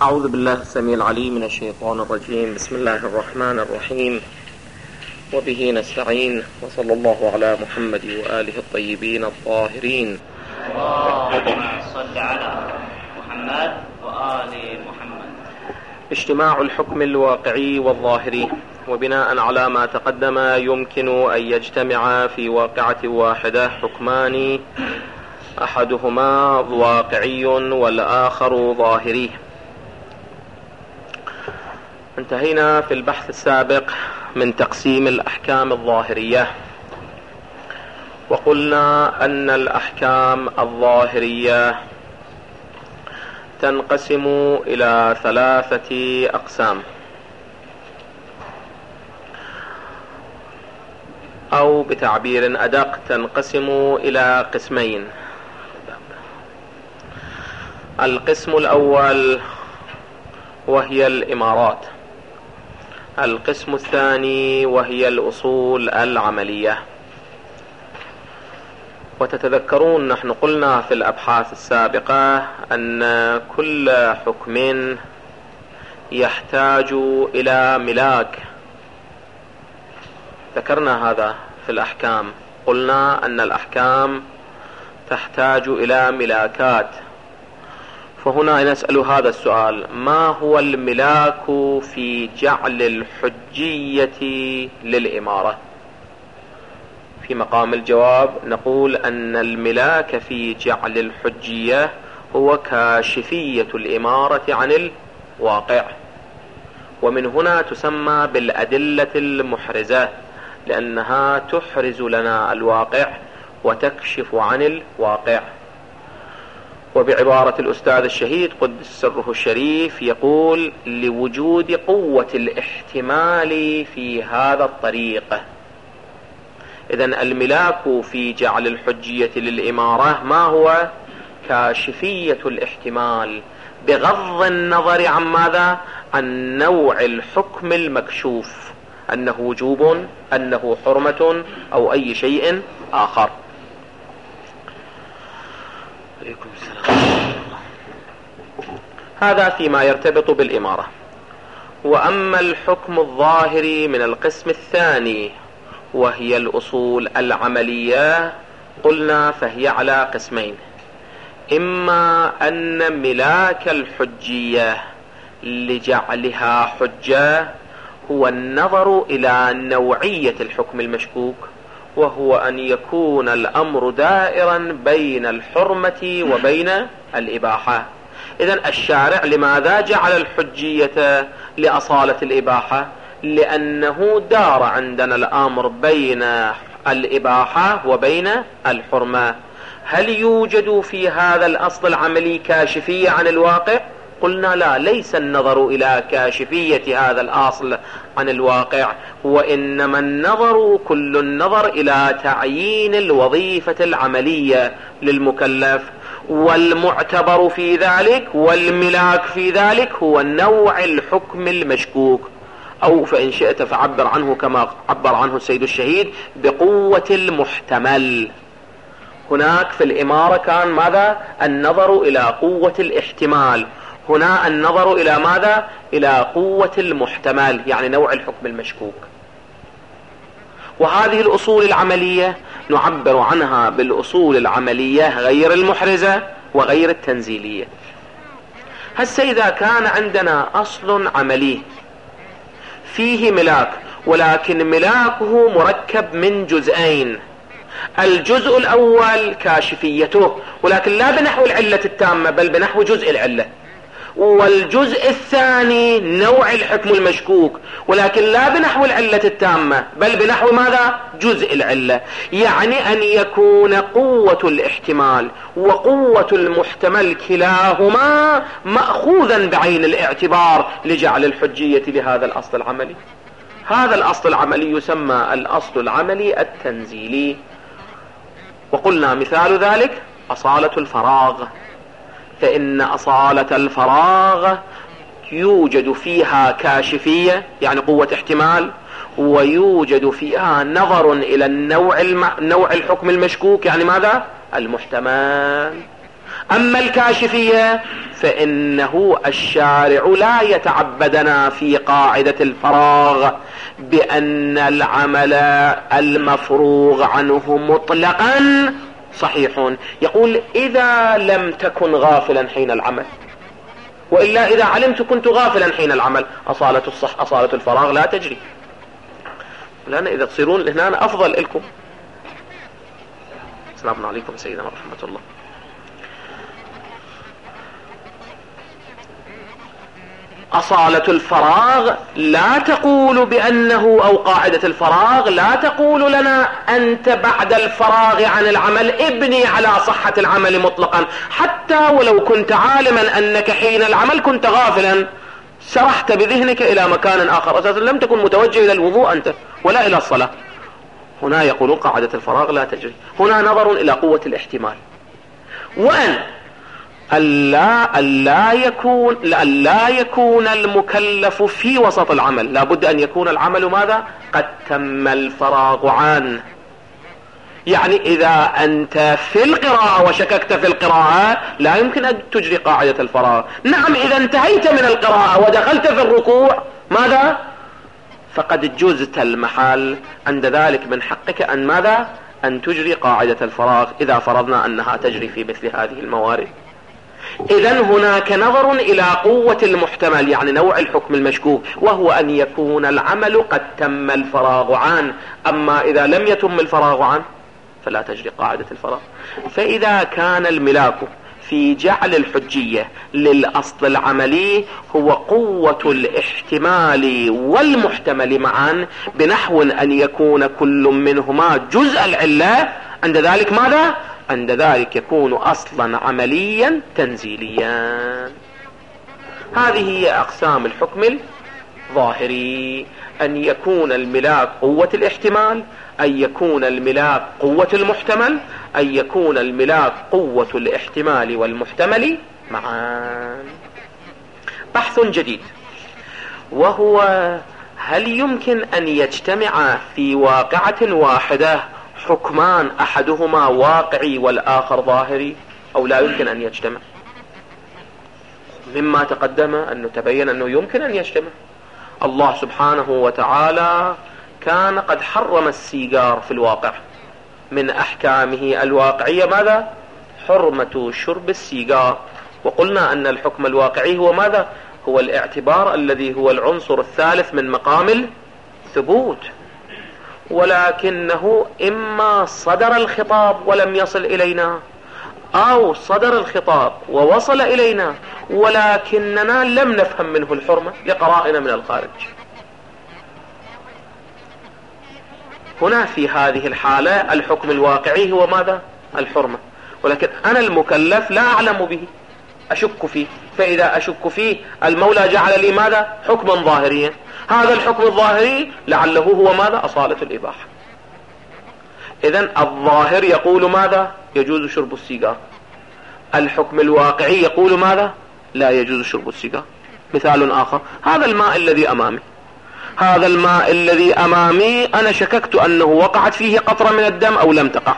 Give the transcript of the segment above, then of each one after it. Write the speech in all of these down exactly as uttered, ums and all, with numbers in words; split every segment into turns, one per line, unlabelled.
أعوذ بالله السميع العليم من الشيطان الرجيم. بسم الله الرحمن الرحيم، وبه نستعين، وصلى الله على محمد وآله الطيبين الطاهرين.
اللهم صل على محمد وآل محمد.
اجتماع الحكم الواقعي والظاهري، وبناء على ما تقدم يمكن أن يجتمع في واقعة واحدة حكمان أحدهما واقعي والآخر ظاهري. انتهينا في البحث السابق من تقسيم الأحكام الظاهرية، وقلنا أن الأحكام الظاهرية تنقسم إلى ثلاثة أقسام، أو بتعبير أدق تنقسم إلى قسمين. القسم الأول وهي الإمارات، القسم الثاني وهي الأصول العملية. وتتذكرون نحن قلنا في الأبحاث السابقة أن كل حكم يحتاج إلى ملاك. ذكرنا هذا في الأحكام، قلنا أن الأحكام تحتاج إلى ملاكات. فهنا نسأل هذا السؤال: ما هو الملاك في جعل الحجية للإمارة؟ في مقام الجواب نقول أن الملاك في جعل الحجية هو كاشفية الإمارة عن الواقع، ومن هنا تسمى بالأدلة المحرزة، لأنها تحرز لنا الواقع وتكشف عن الواقع. وبعبارة الأستاذ الشهيد قدس سره الشريف يقول: لوجود قوة الاحتمال في هذا الطريق. إذن الملاك في جعل الحجية للإمارة ما هو؟ كاشفية الاحتمال، بغض النظر عن ماذا؟ عن نوع الحكم المكشوف، أنه وجوب، أنه حرمة، أو أي شيء آخر. عليكم السلام. هذا فيما يرتبط بالإمارة. وأما الحكم الظاهري من القسم الثاني وهي الأصول العملية، قلنا فهي على قسمين: إما أن ملاك الحجية لجعلها حجة هو النظر إلى نوعية الحكم المشكوك، وهو أن يكون الأمر دائرا بين الحرمة وبين الإباحة. إذن الشارع لماذا جعل الحجية لأصالة الإباحة؟ لأنه دار عندنا الأمر بين الإباحة وبين الحرمة. هل يوجد في هذا الأصل العملي كاشفية عن الواقع؟ قلنا لا، ليس النظر إلى كاشفية هذا الأصل عن الواقع، وإنما النظر كل النظر إلى تعيين الوظيفة العملية للمكلف، والمعتبر في ذلك والملاك في ذلك هو نوع الحكم المشكوك، أو فإن شئت فعبر عنه كما عبر عنه السيد الشهيد بقوة المحتمل. هناك في الإمارة كان ماذا؟ النظر إلى قوة الاحتمال، هنا النظر إلى ماذا؟ إلى قوة المحتمل، يعني نوع الحكم المشكوك. وهذه الأصول العملية نعبر عنها بالأصول العملية غير المحرزة وغير التنزيلية. هسه إذا كان عندنا أصل عملي فيه ملاك، ولكن ملاكه مركب من جزئين: الجزء الأول كاشفيته، ولكن لا بنحو العلة التامة بل بنحو جزء العلة، والجزء الثاني نوع الحكم المشكوك، ولكن لا بنحو العلة التامة بل بنحو ماذا؟ جزء العلة. يعني أن يكون قوة الاحتمال وقوة المحتمل كلاهما مأخوذا بعين الاعتبار لجعل الحجية لهذا الأصل العملي. هذا الأصل العملي يسمى الأصل العملي التنزيلي. وقلنا مثال ذلك أصالة الفراغ، فإن أصالة الفراغ يوجد فيها كاشفية يعني قوة احتمال، ويوجد فيها نظر إلى النوع الم... نوع الحكم المشكوك يعني ماذا؟ المحتمل. أما الكاشفية فإنه الشارع لا يتعبدنا في قاعدة الفراغ بأن العمل المفروغ عنه مطلقا صحيح. يقول إذا لم تكن غافلا حين العمل، وإلا إذا علمت كنت غافلا حين العمل، أصالة الصح أصالة الفراغ لا تجري. لأن إذا تصيرون هنا أفضل لكم. السلام عليكم سيدنا ورحمة الله. أصالة الفراغ لا تقول بأنه، أو قاعدة الفراغ لا تقول لنا أنت بعد الفراغ عن العمل ابني على صحة العمل مطلقا، حتى ولو كنت عالما أنك حين العمل كنت غافلا سرحت بذهنك إلى مكان آخر، أساسا لم تكن متوجه إلى الوضوء أنت ولا إلى الصلاة. هنا يقولون قاعدة الفراغ لا تجري. هنا نظر إلى قوة الاحتمال، وأن ألا, ألا, يكون ألا يكون المكلف في وسط العمل، لا بد أن يكون العمل ماذا؟ قد تم الفراغ عنه. يعني إذا أنت في القراءة وشككت في القراءة لا يمكن أن تجري قاعدة الفراغ. نعم إذا انتهيت من القراءة ودخلت في الركوع ماذا؟ فقد جزت المحل، عند ذلك من حقك أن ماذا؟ أن تجري قاعدة الفراغ إذا فرضنا أنها تجري في مثل هذه الموارد. إذن هناك نظر إلى قوة المحتمل، يعني نوع الحكم المشكوك، وهو أن يكون العمل قد تم الفراغ عنه. أما إذا لم يتم الفراغ عنه فلا تجري قاعدة الفراغ. فإذا كان الملاك في جعل الحجية للأصل العملي هو قوة الاحتمال والمحتمل معا، بنحو أن يكون كل منهما جزء العلة، عند ذلك ماذا؟ عند ذلك يكون أصلا عمليا تنزيليا. هذه هي أقسام الحكم الظاهري: أن يكون الملاك قوة الاحتمال، أن يكون الملاك قوة المحتمل، أن يكون الملاك قوة الاحتمال والمحتمل معا. بحث جديد، وهو هل يمكن أن يجتمع في واقعة واحدة حكمان أحدهما واقعي والآخر ظاهري، أو لا يمكن أن يجتمع؟ مما تقدم أنه تبين أنه يمكن أن يجتمع. الله سبحانه وتعالى كان قد حرم السيجار في الواقع، من أحكامه الواقعية ماذا؟ حرمة شرب السيجار. وقلنا أن الحكم الواقعي هو ماذا؟ هو الاعتبار الذي هو العنصر الثالث من مقام الثبوت، ولكنه إما صدر الخطاب ولم يصل إلينا، أو صدر الخطاب ووصل إلينا ولكننا لم نفهم منه الحرمة لقرائن من الخارج. هنا في هذه الحالة الحكم الواقعي هو ماذا؟ الحرمة، ولكن أنا المكلف لا أعلم به، أشك فيه. فإذا أشك فيه المولى جعل لي ماذا؟ حكما ظاهريا. هذا الحكم الظاهري لعله هو ماذا؟ أصالة الإباحة. إذن الظاهر يقول ماذا؟ يجوز شرب السيجار. الحكم الواقعي يقول ماذا؟ لا يجوز شرب السيجار. مثال آخر: هذا الماء الذي أمامي، هذا الماء الذي أمامي أنا شككت أنه وقعت فيه قطرة من الدم أو لم تقع،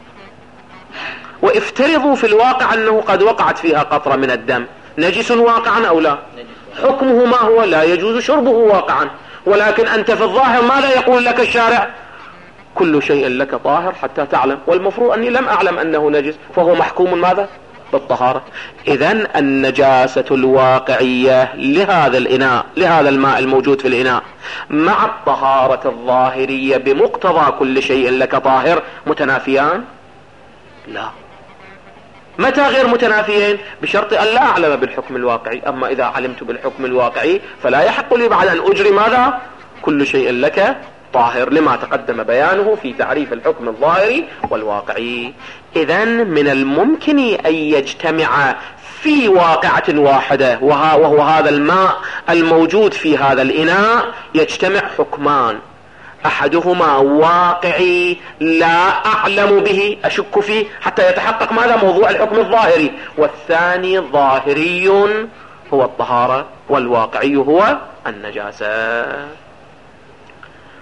وافترضوا في الواقع أنه قد وقعت فيها قطرة من الدم، نجس واقعا أو لا؟ حكمه ما هو؟ لا يجوز شربه واقعا. ولكن أنت في الظاهر ماذا يقول لك الشارع؟ كل شيء لك طاهر حتى تعلم، والمفروض أني لم أعلم أنه نجس، فهو محكوم ماذا؟ بالطهارة. إذن النجاسة الواقعية لهذا الإناء، لهذا الماء الموجود في الإناء، مع الطهارة الظاهرية بمقتضى كل شيء لك طاهر متنافيان؟ لا. متى غير متنافيين؟ بشرط أن لا أعلم بالحكم الواقعي. أما إذا علمت بالحكم الواقعي فلا يحق لي بعد أن أجري ماذا؟ كل شيء لك طاهر، لما تقدم بيانه في تعريف الحكم الظاهري والواقعي. إذن من الممكن أن يجتمع في واقعة واحدة، وهو هذا الماء الموجود في هذا الإناء، يجتمع حكمان: أحدهما واقعي لا أعلم به، أشك فيه حتى يتحقق ماذا؟ موضوع الحكم الظاهري، والثاني ظاهري هو الطهارة، والواقعي هو النجاسة.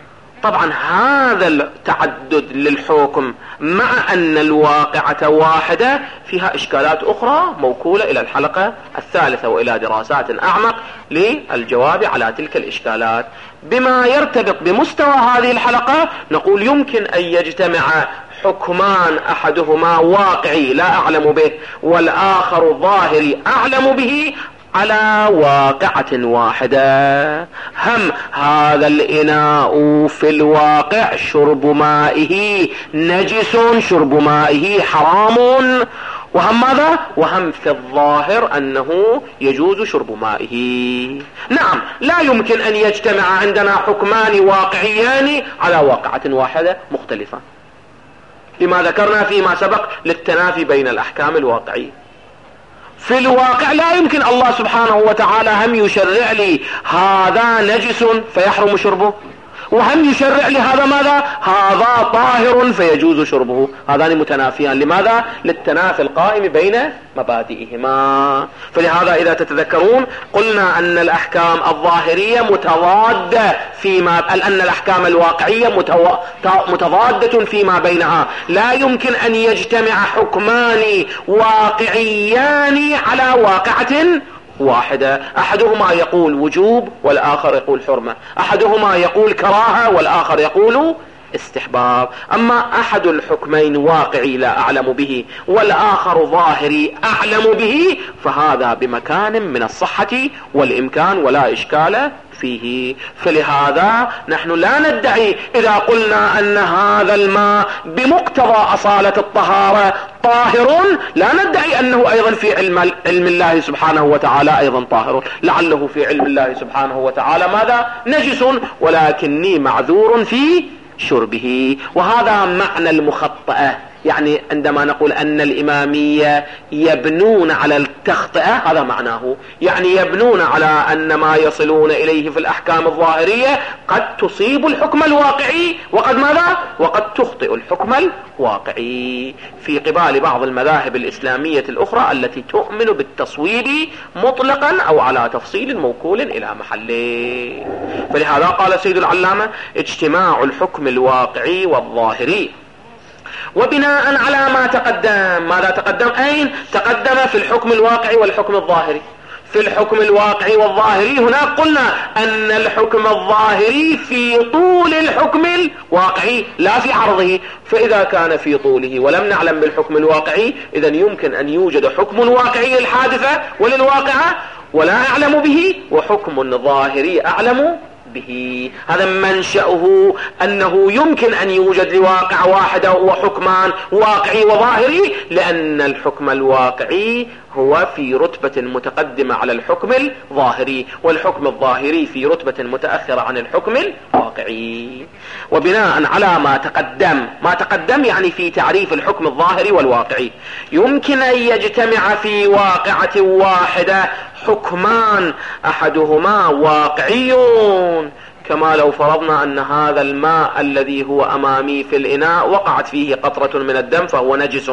طبعا هذا التعدد للحكم مع أن الواقعة واحدة فيها إشكالات أخرى موكولة إلى الحلقة الثالثة وإلى دراسات أعمق للجواب على تلك الإشكالات. بما يرتبط بمستوى هذه الحلقة نقول يمكن أن يجتمع حكمان أحدهما واقعي لا أعلم به والآخر ظاهري أعلم به على واقعة واحدة. هم هذا الإناء في الواقع شرب مائه نجس، شرب مائه حرام، وهم ماذا؟ وهم في الظاهر أنه يجوز شرب مائه. نعم، لا يمكن أن يجتمع عندنا حكمان واقعيان على واقعة واحدة مختلفة، لما ذكرنا فيما سبق للتنافي بين الأحكام الواقعية. في الواقع لا يمكن الله سبحانه وتعالى هم يشرع لي هذا نجس فيحرم شربه، وهم يشرع لي هذا ماذا؟ هذا طاهر فيجوز شربه. هذان متنافيان. لماذا؟ للتنافي القائم بين مبادئهما. فلهذا إذا تتذكرون قلنا أن الأحكام الظاهرية متضادة فيما أن الأحكام الواقعية متو... متضادة فيما بينها. لا يمكن أن يجتمع حكمان واقعيان على واقعة واحدة. أحدهما يقول وجوب والآخر يقول حرمة، أحدهما يقول كراهة والآخر يقول استحباب. أما أحد الحكمين واقعي لا أعلم به والآخر ظاهري أعلم به فهذا بمكان من الصحة والإمكان ولا إشكال فيه. فلهذا نحن لا ندعي إذا قلنا أن هذا الماء بمقتضى أصالة الطهارة طاهر لا ندعي أنه أيضا في علم, علم الله سبحانه وتعالى أيضا طاهر، لعله في علم الله سبحانه وتعالى ماذا؟ نجس، ولكني معذور في شربه. وهذا معنى المخطئة. يعني عندما نقول أن الإمامية يبنون على التخطئة هذا معناه، يعني يبنون على أن ما يصلون إليه في الأحكام الظاهرية قد تصيب الحكم الواقعي وقد ماذا؟ وقد تخطئ الحكم الواقعي، في قبال بعض المذاهب الإسلامية الأخرى التي تؤمن بالتصويب مطلقا أو على تفصيل موكول إلى محله. فلهذا قال سيد العلامة اجتماع الحكم الواقعي والظاهري. وبناء على ما تقدم، ماذا تقدم؟ أين تقدم؟ في الحكم الواقعي والحكم الظاهري. في الحكم الواقعي والظاهري هنا قلنا أن الحكم الظاهري في طول الحكم الواقعي لا في عرضه. فإذا كان في طوله ولم نعلم بالحكم الواقعي إذن يمكن أن يوجد حكم واقعي للحادثة وللواقعة ولا أعلم به، وحكم ظاهري أعلم به. هذا منشأه أنه يمكن أن يوجد لواقع واحدة وحكمان واقعي وظاهري، لأن الحكم الواقعي هو في رتبة متقدمة على الحكم الظاهري، والحكم الظاهري في رتبة متأخرة عن الحكم الواقعي. وبناء على ما تقدم، ما تقدم يعني في تعريف الحكم الظاهري والواقعي، يمكن أن يجتمع في واقعة واحدة حكمان أحدهما واقعيون، كما لو فرضنا أن هذا الماء الذي هو أمامي في الإناء وقعت فيه قطرة من الدم فهو نجس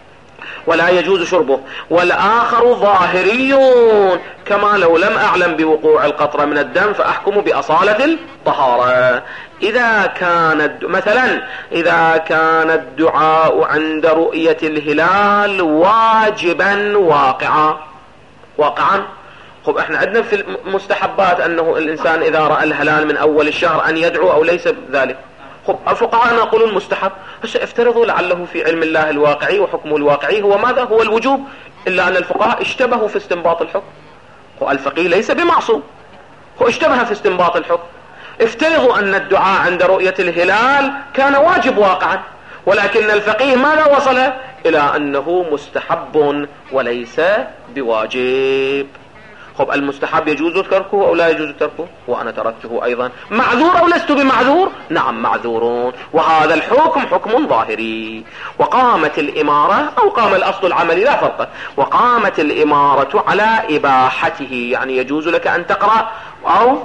ولا يجوز شربه، والآخر ظاهريون، كما لو لم أعلم بوقوع القطرة من الدم فأحكم بأصالة الطهارة. إذا كان مثلا إذا كان الدعاء عند رؤية الهلال واجبا واقعا واقعا خب احنا عندنا في المستحبات أنه الإنسان إذا رأى الهلال من أول الشهر أن يدعو أو ليس ذلك. خب الفقهاء يقولون المستحب، بس افترضوا لعله في علم الله الواقعي وحكمه الواقعي هو ماذا؟ هو الوجوب، إلا أن الفقهاء اشتبهوا في استنباط الحكم. هو الفقيه ليس بمعصوم، هو اشتبه في استنباط الحكم. افترضوا أن الدعاء عند رؤية الهلال كان واجب واقعا، ولكن الفقيه ماذا وصل؟ إلى أنه مستحب وليس بواجب. خب المستحب يجوز تركه أو لا يجوز تركه؟ وأنا تركته أيضا، معذور أو لست بمعذور؟ نعم معذورون. وهذا الحكم حكم ظاهري. وقامت الإمارة أو قام الأصل العملي لا فرق، وقامت الإمارة على إباحته، يعني يجوز لك أن تقرأ أو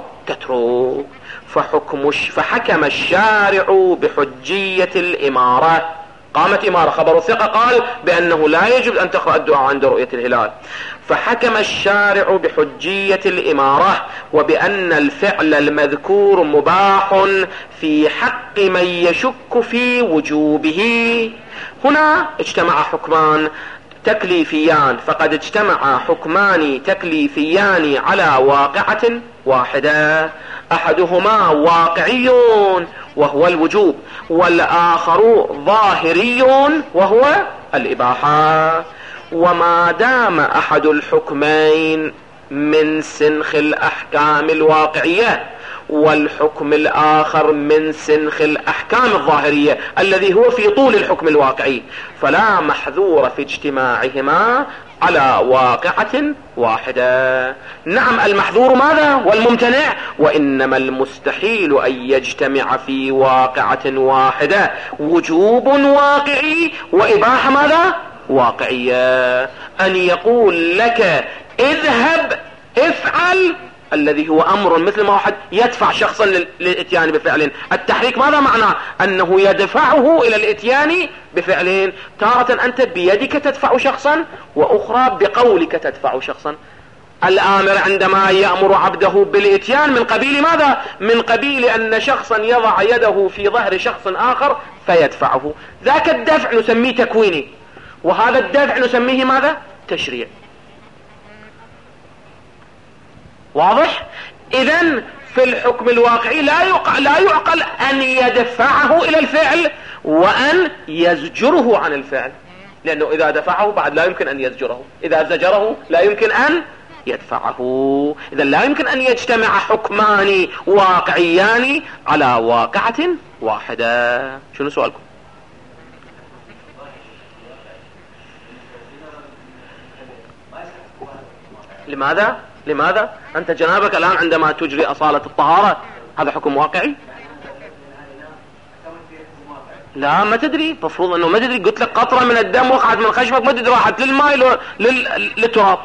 تترك. فحكم فحكم الشارع بحجية الإمارة. قامت إمارة، خبر الثقة قال بأنه لا يجب أن تقرأ الدعاء عند رؤية الهلال، فحكم الشارع بحجية الإمارة وبأن الفعل المذكور مباح في حق من يشك في وجوبه. هنا اجتمع حكمان تكليفيان، فقد اجتمع حكمان تكليفيان على واقعة واحدة، أحدهما واقعي وهو الوجوب، والآخر ظاهري وهو الإباحة. وما دام أحد الحكمين من سنخ الأحكام الواقعية والحكم الآخر من سنخ الأحكام الظاهرية الذي هو في طول الحكم الواقعي، فلا محذور في اجتماعهما على واقعة واحدة. نعم المحذور ماذا والممتنع؟ وإنما المستحيل أن يجتمع في واقعة واحدة وجوب واقعي وإباحة ماذا واقعية. أن يقول لك اذهب افعل الذي هو أمر مثل ما واحد يدفع شخصا للإتيان بفعل، التحريك ماذا معناه؟ أنه يدفعه إلى الإتيان بفعلين، تارة أنت بيدك تدفع شخصا وأخرى بقولك تدفع شخصا. الآمر عندما يأمر عبده بالإتيان من قبيل ماذا؟ من قبيل أن شخصا يضع يده في ظهر شخص آخر فيدفعه، ذاك الدفع نسميه تكويني، وهذا الدفع نسميه ماذا؟ تشريع. واضح؟ إذن في الحكم الواقعي لا يعقل, لا يعقل أن يدفعه إلى الفعل وأن يزجره عن الفعل، لأنه إذا دفعه بعد لا يمكن أن يزجره، إذا زجره لا يمكن أن يدفعه. إذن لا يمكن أن يجتمع حكمان واقعيان على واقعة واحدة. شنو سؤالكم؟ لماذا؟ لماذا؟ أنت جنابك الآن عندما تجري أصالة الطهارة هذا حكم واقعي؟ لا ما تدري، مفروض أنه ما تدري. قلت لك قطرة من الدم وقعت من خشمك ما تدري راحت للماء للتراب،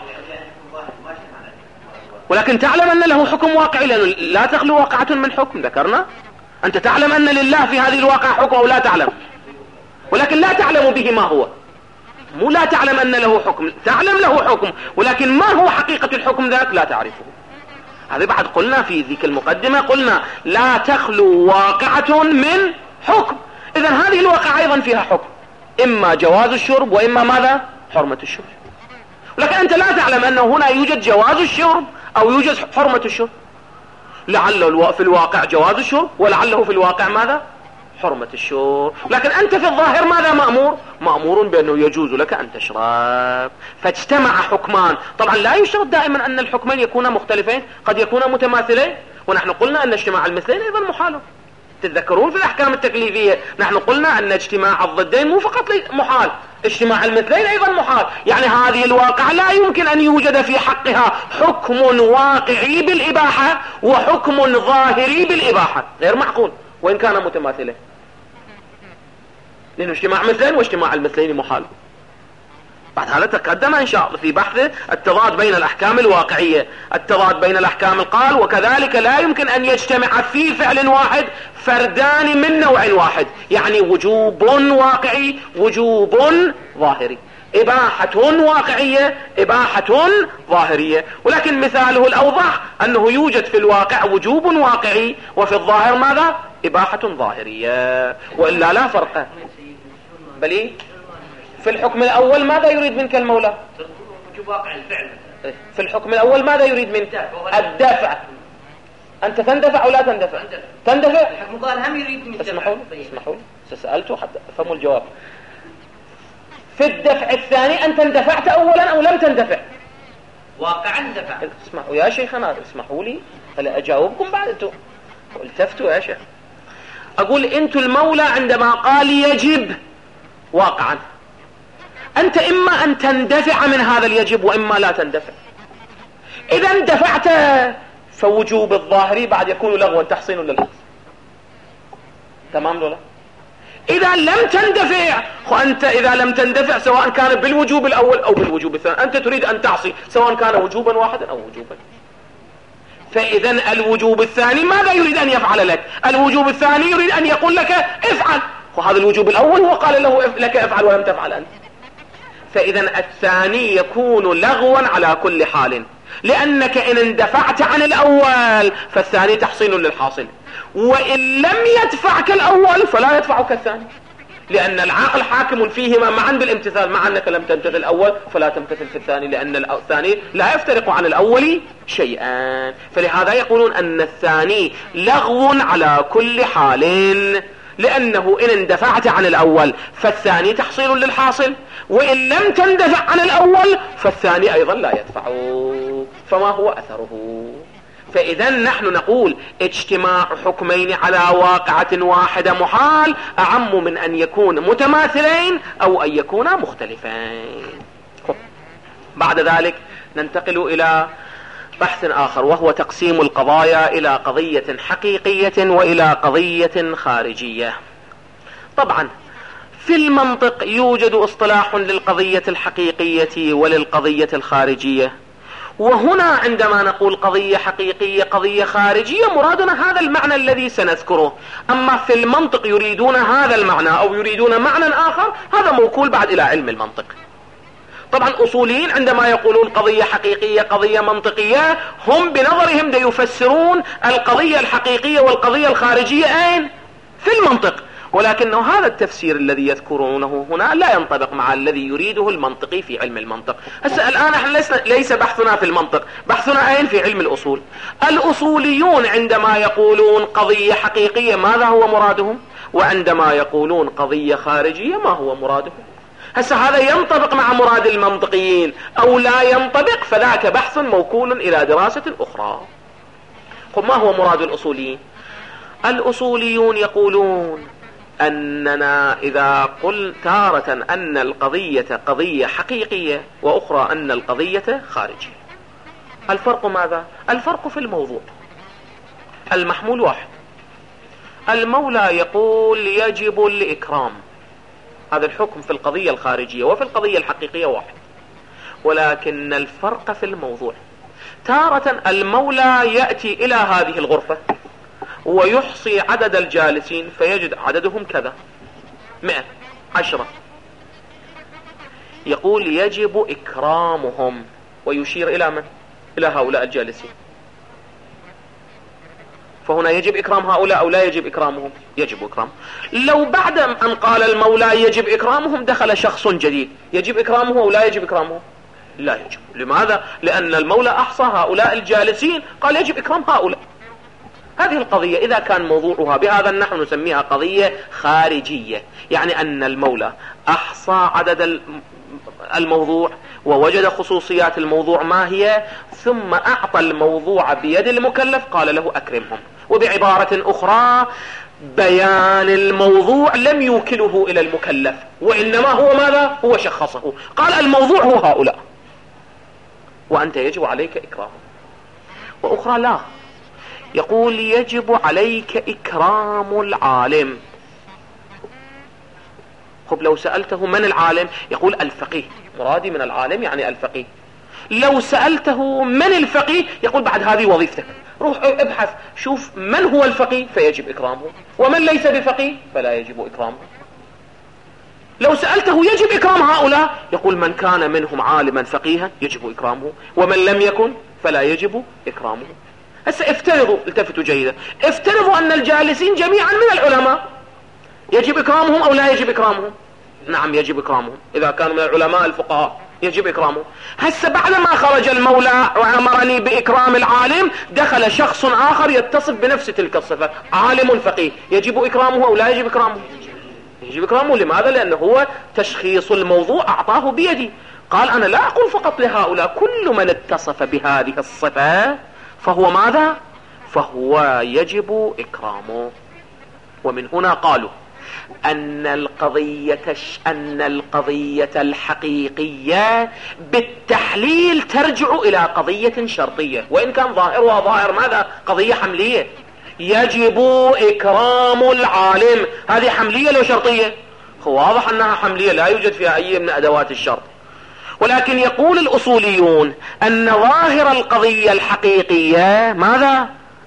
ولكن تعلم أن له حكم واقعي، لأنه لا تخلو واقعة من حكم. ذكرنا أنت تعلم أن لله في هذه الواقع حكم أو لا تعلم، ولكن لا تعلم به ما هو. مو لا تعلم أن له حكم، تعلم له حكم، ولكن ما هو حقيقة الحكم ذاك لا تعرفه. هذا بعد قلنا في ذيك المقدمة، قلنا لا تخلو واقعة من حكم. إذن هذه الواقعة أيضا فيها حكم، إما جواز الشرب وإما ماذا؟ حرمة الشرب، ولكن أنت لا تعلم أنه هنا يوجد جواز الشرب أو يوجد حرمة الشرب. لعله في الواقع جواز الشرب ولعله في الواقع ماذا؟ حرمة الشرب، لكن أنت في الظاهر ماذا مأمور؟ مأمور بأنه يجوز لك أن تشرب. فاجتمع حكمان. طبعا لا يشترط دائما أن الحكمين يكونا مختلفين، قد يكونا متماثلين، ونحن قلنا أن اجتماع المثلين أيضا محال. تتذكرون في الأحكام التكليفية نحن قلنا أن اجتماع الضدين مو فقط محال، اجتماع المثلين أيضا محال. يعني هذه الواقعة لا يمكن أن يوجد في حقها حكم واقعي بالإباحة وحكم ظاهري بالإباحة، غير معقول وإن كان متماثلين، لأنه اجتماع مثلين واجتماع المثلين محال. بعد هذا تقدم إن شاء الله في بحث التضاد بين الأحكام الواقعية، التضاد بين الأحكام القال، وكذلك لا يمكن أن يجتمع في فعل واحد فردان من نوع واحد، يعني وجوب واقعي وجوب ظاهري، إباحة واقعية إباحة ظاهرية. ولكن مثاله الأوضح أنه يوجد في الواقع وجوب واقعي وفي الظاهر ماذا؟ إباحة ظاهرية، وإلا لا فرق. بلي في الحكم الأول ماذا يريد منك المولى؟
وجوب واقع الفعل.
في الحكم الأول ماذا يريد منك؟ الدفع. أنت تندفع أو لا تندفع؟ تندفع.
الحكم الظاهر هم يريد منك.
اسمحوا لي اسمحوا لي سألته حتى افهموا الجواب. في الدفع الثاني أنت اندفعت أولا أو لم تندفع؟
واقعا اندفع.
اسمحوا يا شيخنا، اسمحوا لي هلا أجاوبكم بعد. أنتوا التفتوا يا شيخ. أقول أنتوا المولى عندما قال يجب واقعا، أنت إما أن تندفع من هذا اليجب وإما لا تندفع. إذا اندفعت فوجوب الظاهري بعد يكون لغوا تحصين للحص. تمام ولا؟ إذا لم تندفع، أنت إذا لم تندفع سواء كان بالوجوب الأول أو بالوجوب الثاني، أنت تريد أن تعصي سواء كان وجوبا واحدا أو وجوبا. فإذا الوجوب الثاني ماذا يريد أن يفعل لك؟ الوجوب الثاني يريد أن يقول لك افعل، وهذا الوجوب الأول هو قال له لك افعل ولم تفعل أنت. فإذا الثاني يكون لغوا على كل حال، لأنك إن اندفعت عن الأول فالثاني تحصيل للحاصل، وإن لم يدفعك الأول فلا يدفعك الثاني، لأن العاقل حاكم فيهما معا بالامتثال، مع أنك لم تمتثل الأول فلا تمتثل في الثاني، لأن الثاني لا يفترق عن الأول شيئا. فلهذا يقولون أن الثاني لغو على كل حال، لأنه إن اندفعت عن الأول فالثاني تحصيل للحاصل، وإن لم تندفع عن الأول فالثاني أيضا لا يدفع، فما هو أثره؟ فإذا نحن نقول اجتماع حكمين على واقعة واحدة محال أعم من أن يكون متماثلين أو أن يكونا مختلفين. بعد ذلك ننتقل إلى بحث آخر، وهو تقسيم القضايا إلى قضية حقيقية وإلى قضية خارجية. طبعا في المنطق يوجد اصطلاح للقضية الحقيقية وللقضية الخارجية، وهنا عندما نقول قضية حقيقية قضية خارجية مرادنا هذا المعنى الذي سنذكره. أما في المنطق يريدون هذا المعنى أو يريدون معنى آخر، هذا موكول بعد إلى علم المنطق. طبعا أصوليين عندما يقولون قضية حقيقية قضية منطقية، هم بنظرهم يفسرون القضية الحقيقية والقضية الخارجية أين؟ في المنطق، ولكنه هذا التفسير الذي يذكرونه هنا لا ينطبق مع الذي يريده المنطقي في علم المنطق. هسه الآن احنا ليس بحثنا في المنطق، بحثنا أين؟ في علم الأصول. الأصوليون عندما يقولون قضية حقيقية ماذا هو مرادهم؟ وعندما يقولون قضية خارجية ما هو مرادهم؟ هسه هذا ينطبق مع مراد المنطقيين أو لا ينطبق؟ فذاك بحث موكول إلى دراسة أخرى. طب ما هو مراد الأصوليين؟ الأصوليون يقولون أننا إذا قل تارة أن القضية قضية حقيقية وأخرى أن القضية خارجية، الفرق ماذا؟ الفرق في الموضوع. المحمول واحد. المولى يقول يجب الإكرام، هذا الحكم في القضية الخارجية وفي القضية الحقيقية واحد، ولكن الفرق في الموضوع. تارة المولى يأتي إلى هذه الغرفة ويحصي عدد الجالسين فيجد عددهم كذا، مئة، عشرة، يقول يجب إكرامهم، ويشير إلى من؟ إلى هؤلاء الجالسين. فهنا يجب إكرام هؤلاء أو لا يجب إكرامهم؟ يجب إكرام. لو بعد أن قال المولى يجب إكرامهم دخل شخص جديد، يجب إكرامه أو لا يجب إكرامه؟ لا يجب. لماذا؟ لأن المولى أحصى هؤلاء الجالسين قال يجب إكرام هؤلاء. هذه القضية إذا كان موضوعها بهذا نحن نسميها قضية خارجية، يعني أن المولى أحصى عدد الموضوع ووجد خصوصيات الموضوع ما هي، ثم أعطى الموضوع بيد المكلف قال له أكرمهم. وبعبارة أخرى بيان الموضوع لم يوكله إلى المكلف، وإنما هو ماذا؟ هو شخصه، قال الموضوع هو هؤلاء وأنت يجب عليك إكرامهم. وأخرى لا، يقول يجب عليك إكرام العالم. خب لو سألته من العالم؟ يقول الفقيه، مرادي من العالم يعني الفقيه. لو سألته من الفقيه؟ يقول بعد هذه وظيفتك، روح ابحث شوف من هو الفقيه فيجب إكرامه، ومن ليس بفقيه فلا يجب إكرامه. لو سألته يجب إكرام هؤلاء؟ يقول من كان منهم عالما فقيها يجب إكرامه، ومن لم يكن فلا يجب إكرامه. هسه افترضوا، التفتوا جيدا، افترضوا أن الجالسين جميعا من العلماء، يجب إكرامهم أو لا يجب إكرامهم؟ نعم يجب إكرامهم، إذا كانوا من العلماء الفقهاء يجب إكرامهم. هسه بعدما خرج المولى وأمرني بإكرام العالم دخل شخص آخر يتصف بنفس تلك الصفة، عالم فقيه، يجب إكرامه أو لا يجب إكرامه؟ يجب إكرامه. لماذا؟ لأنه هو تشخيص الموضوع أعطاه بيدي، قال أنا لا أقول فقط لهؤلاء، كل من اتصف بهذه الصفة فهو ماذا؟ فهو يجب إكرامه. ومن هنا قالوا أن القضية أن القضية الحقيقية بالتحليل ترجع إلى قضية شرطية، وإن كان ظاهرها ظاهر ماذا؟ قضية حملية، يجب إكرام العالم. هذه حملية لو شرطية؟ واضح أنها حملية، لا يوجد فيها أي من أدوات الشرط. ولكن يقول الأصوليون أن ظاهر القضية الحقيقية ماذا؟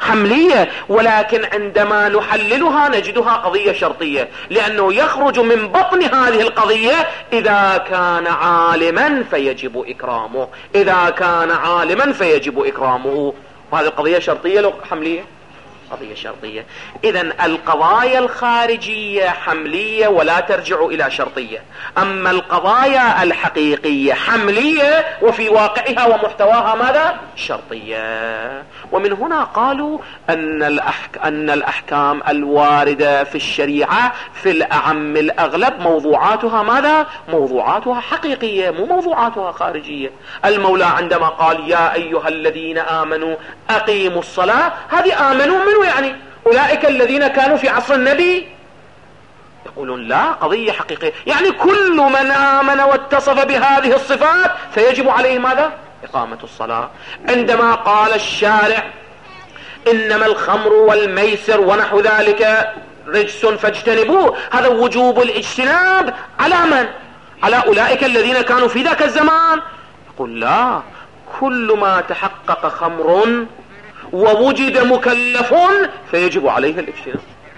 حملية، ولكن عندما نحللها نجدها قضية شرطية، لأنه يخرج من بطن هذه القضية إذا كان عالما فيجب إكرامه، إذا كان عالما فيجب إكرامه. وهذه القضية شرطية لو حملية؟ قضية شرطية. إذن القضايا الخارجية حملية ولا ترجع إلى شرطية، أما القضايا الحقيقية حملية وفي واقعها ومحتواها ماذا؟ شرطية. ومن هنا قالوا أن, الأحك... أن الأحكام الواردة في الشريعة في الأعم الأغلب موضوعاتها ماذا؟ موضوعاتها حقيقية مو موضوعاتها خارجية. المولى عندما قال يا أيها الذين آمنوا أقيموا الصلاة، هذه آمنوا منه يعني أولئك الذين كانوا في عصر النبي؟ يقولون لا، قضية حقيقية، يعني كل من آمن واتصف بهذه الصفات فيجب عليه ماذا؟ إقامة الصلاة. عندما قال الشارع إنما الخمر والميسر ونحو ذلك رجس فاجتنبوه، هذا وجوب الاجتناب على من؟ على أولئك الذين كانوا في ذاك الزمان؟ يقول لا، كل ما تحقق خمر ووجد مكلف فيجب عليه الاجتناب.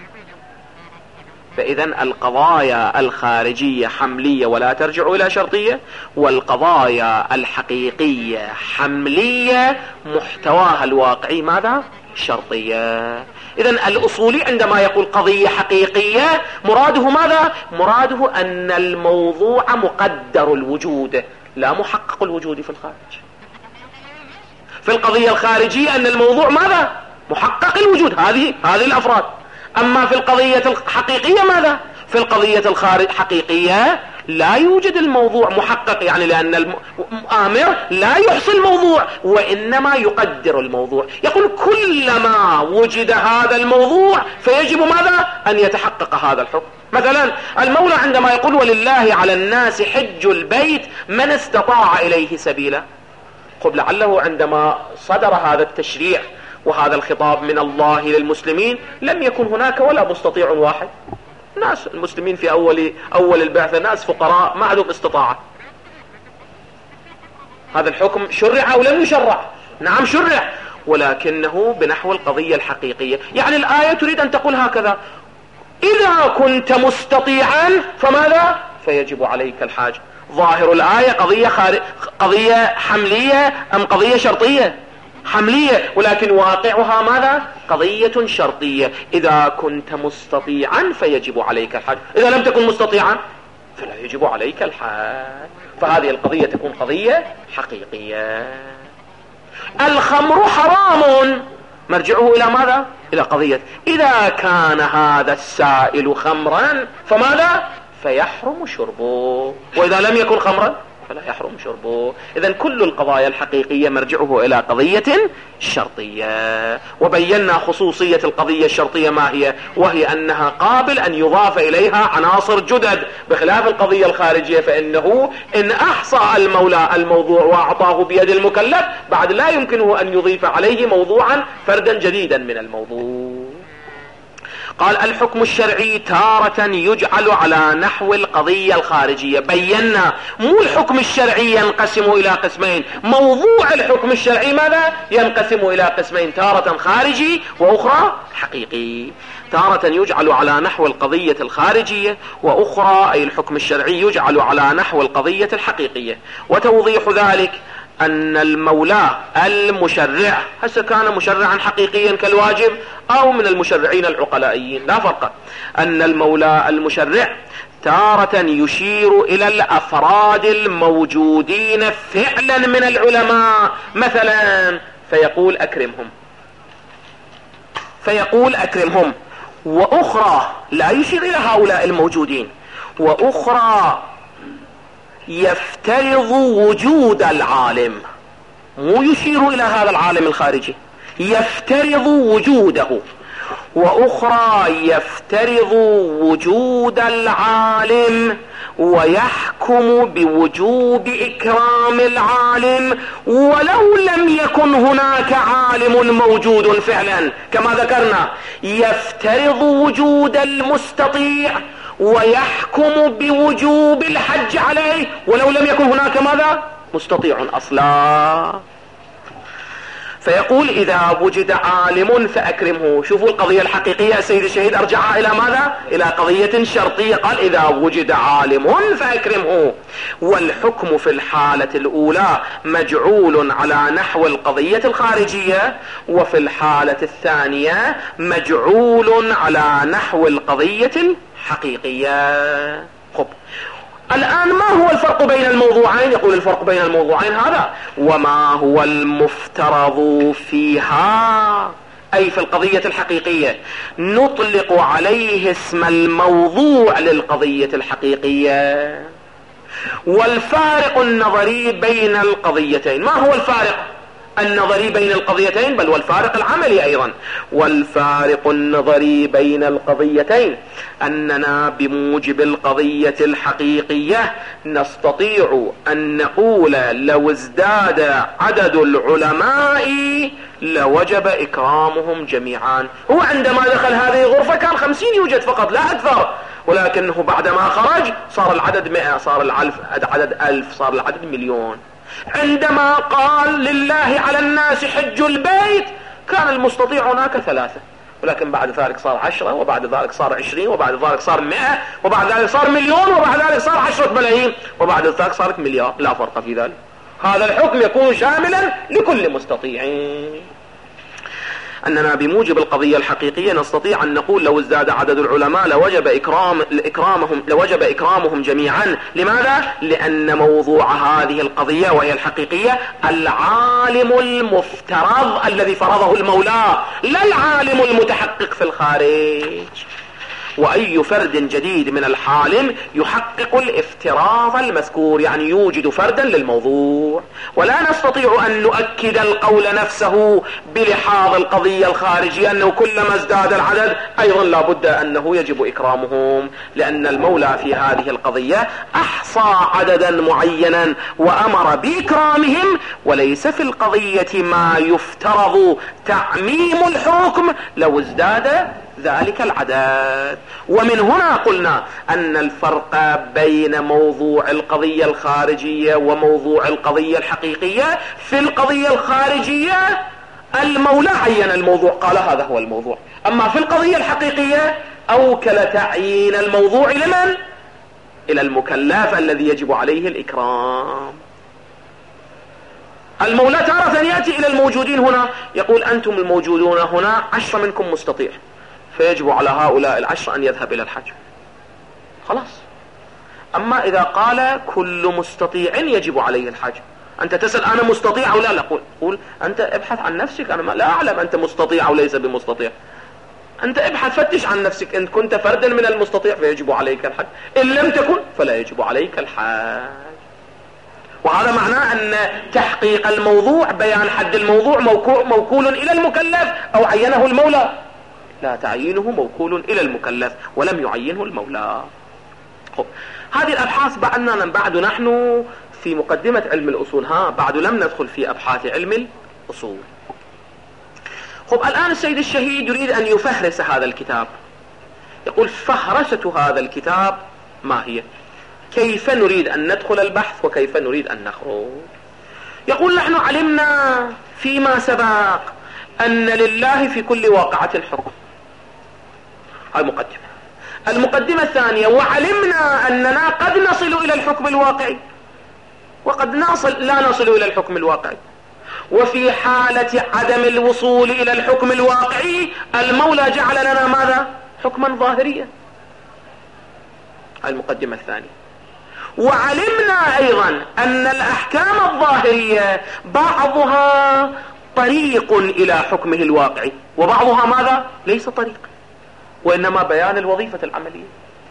فإذا القضايا الخارجية حملية ولا ترجع إلى شرطية، والقضايا الحقيقية حملية محتواها الواقعي ماذا؟ شرطية. إذا الأصولي عندما يقول قضية حقيقية مراده ماذا؟ مراده أن الموضوع مقدر الوجود لا محقق الوجود في الخارج. في القضية الخارجية أن الموضوع ماذا؟ محقق الوجود، هذه هذه الأفراد. أما في القضية الحقيقية ماذا؟ في القضية الحقيقية لا يوجد الموضوع محقق، يعني لأن الآمر لا يحصي الموضوع وإنما يقدر الموضوع. يقول كلما وجد هذا الموضوع فيجب ماذا؟ أن يتحقق هذا الحكم. مثلا المولى عندما يقول ولله على الناس حج البيت من استطاع إليه سبيلا، قبل لعله عندما صدر هذا التشريع وهذا الخطاب من الله للمسلمين لم يكن هناك ولا مستطيع واحد. ناس المسلمين في أول أول البعثة ناس فقراء ما عندهم استطاعة. هذا الحكم شرع أو لم يشرع؟ نعم شرع، ولكنه بنحو القضية الحقيقية. يعني الآية تريد أن تقول هكذا: إذا كنت مستطيعا فماذا؟ فيجب عليك الحاج. ظاهر الآية قضية خارج... قضية حملية أم قضية شرطية؟ حملية، ولكن واقعها ماذا؟ قضية شرطية. إذا كنت مستطيعا فيجب عليك الحج، إذا لم تكن مستطيعا فلا يجب عليك الحج. فهذه القضية تكون قضية حقيقية. الخمر حرام، مرجعه إلى ماذا؟ إلى قضية إذا كان هذا السائل خمرا فماذا؟ فيحرم شربه، وإذا لم يكن خمرا فلا يحرم شربه. إذن كل القضايا الحقيقية مرجعه إلى قضية شرطية. وبينا خصوصية القضية الشرطية ما هي، وهي أنها قابل أن يضاف إليها عناصر جدد، بخلاف القضية الخارجية فإنه إن أحصى المولى الموضوع وأعطاه بيد المكلف بعد لا يمكنه أن يضيف عليه موضوعا فردا جديدا من الموضوع. قال الحكم الشرعي تارة يجعل على نحو القضية الخارجية. بينا مو الحكم الشرعي ينقسم إلى قسمين، موضوع الحكم الشرعي ماذا؟ ينقسم إلى قسمين، تارة خارجي وأخرى حقيقي. تارة يجعل على نحو القضية الخارجية، وأخرى أي الحكم الشرعي يجعل على نحو القضية الحقيقية. وتوضيح ذلك أن المولى المشرع هسه كان مشرعا حقيقيا كالواجب أو من المشرعين العقلائيين لا فرق، أن المولى المشرع تارة يشير إلى الأفراد الموجودين فعلا من العلماء مثلا فيقول أكرمهم فيقول أكرمهم وأخرى لا يشير إلى هؤلاء الموجودين، وأخرى يفترض وجود العالم، مو يشير إلى هذا العالم الخارجي، يفترض وجوده. وأخرى يفترض وجود العالم ويحكم بوجوب إكرام العالم ولو لم يكن هناك عالم موجود فعلا، كما ذكرنا يفترض وجود المستطيع ويحكم بوجوب الحج عليه ولو لم يكن هناك ماذا؟ مستطيع أصلا. فيقول إذا وجد عالم فأكرمه. شوفوا القضية الحقيقية السيد الشهيد أرجعها إلى ماذا؟ إلى قضية شرطية، قال إذا وجد عالم فأكرمه. والحكم في الحالة الأولى مجعول على نحو القضية الخارجية، وفي الحالة الثانية مجعول على نحو القضية الحقيقية. خب الآن ما هو الفرق بين الموضوعين؟ يقول الفرق بين الموضوعين هذا: وما هو المفترض فيها، أي في القضية الحقيقية، نطلق عليه اسم الموضوع للقضية الحقيقية. والفارق النظري بين القضيتين، ما هو الفارق النظري بين القضيتين؟ بل والفارق العملي أيضا. والفارق النظري بين القضيتين أننا بموجب القضية الحقيقية نستطيع أن نقول لو ازداد عدد العلماء لوجب إكرامهم جميعا. هو عندما دخل هذه الغرفة كان خمسين يوجد فقط لا أكثر، ولكنه بعدما خرج صار العدد مئة، صار العدد ألف، صار العدد مليون. عندما قال لله على الناس حج البيت كان المستطيع هناك ثلاثة، ولكن بعد ذلك صار عشرة، وبعد ذلك صار عشرين، وبعد ذلك صار مئة، وبعد ذلك صار مليون، وبعد ذلك صار عشرة ملايين، وبعد ذلك صارت مليار. لا فرق في ذلك. هذا الحكم يكون شاملا لكل مستطيع. أننا بموجب القضية الحقيقية نستطيع أن نقول لو ازداد عدد العلماء لوجب إكرام إكرامهم لوجب إكرامهم جميعا. لماذا؟ لأن موضوع هذه القضية وهي الحقيقية العالم المفترض الذي فرضه المولى، لا العالم المتحقق في الخارج. وأي فرد جديد من الحالم يحقق الافتراض المذكور، يعني يوجد فردا للموضوع. ولا نستطيع أن نؤكد القول نفسه بلحاظ القضية الخارجية أنه كلما ازداد العدد أيضا لا بد أنه يجب إكرامهم، لأن المولى في هذه القضية أحصى عددا معينا وأمر بإكرامهم، وليس في القضية ما يفترض تعميم الحكم لو ازداد ذلك العدد. ومن هنا قلنا أن الفرق بين موضوع القضية الخارجية وموضوع القضية الحقيقية: في القضية الخارجية المولى عين الموضوع، قال هذا هو الموضوع. أما في القضية الحقيقية أوكل تعيين الموضوع لمن؟ إلى المكلف الذي يجب عليه الإكرام. المولى تارة يأتي إلى الموجودين هنا يقول أنتم الموجودون هنا عشرة منكم مستطيع، فيجب على هؤلاء العشر أن يذهب إلى الحج، خلاص. أما إذا قال كل مستطيع يجب عليه الحج، أنت تسأل أنا مستطيع أو لا؟ لا، قول, قول أنت ابحث عن نفسك، أنا ما لا أعلم أنت مستطيع أو ليس بمستطيع. أنت ابحث فتش عن نفسك، إن كنت فردا من المستطيع فيجب عليك الحج، إن لم تكن فلا يجب عليك الحج. وهذا معناه أن تحقيق الموضوع بيان حد الموضوع موكول إلى المكلف أو عينه المولى؟ لا، تعيينه موكول إلى المكلف ولم يعينه المولى. خب هذه الأبحاث بعدنا بعد نحن في مقدمة علم الأصول، ها بعد لم ندخل في أبحاث علم الأصول. خب الآن السيد الشهيد يريد أن يفهرس هذا الكتاب، يقول فهرسة هذا الكتاب ما هي؟ كيف نريد أن ندخل البحث وكيف نريد أن نخرج؟ يقول نحن علمنا فيما سبق أن لله في كل واقعة حكم، هاي مقدمة. المقدمة الثانية: وعلمنا أننا قد نصل إلى الحكم الواقعي وقد نصل لا نصل إلى الحكم الواقعي، وفي حالة عدم الوصول إلى الحكم الواقعي المولى جعل لنا ماذا؟ حكما ظاهريا. المقدمة الثانية. وعلمنا أيضا أن الأحكام الظاهرية بعضها طريق إلى حكمه الواقعي وبعضها ماذا؟ ليس طريق، وإنما بيان الوظيفة العملية.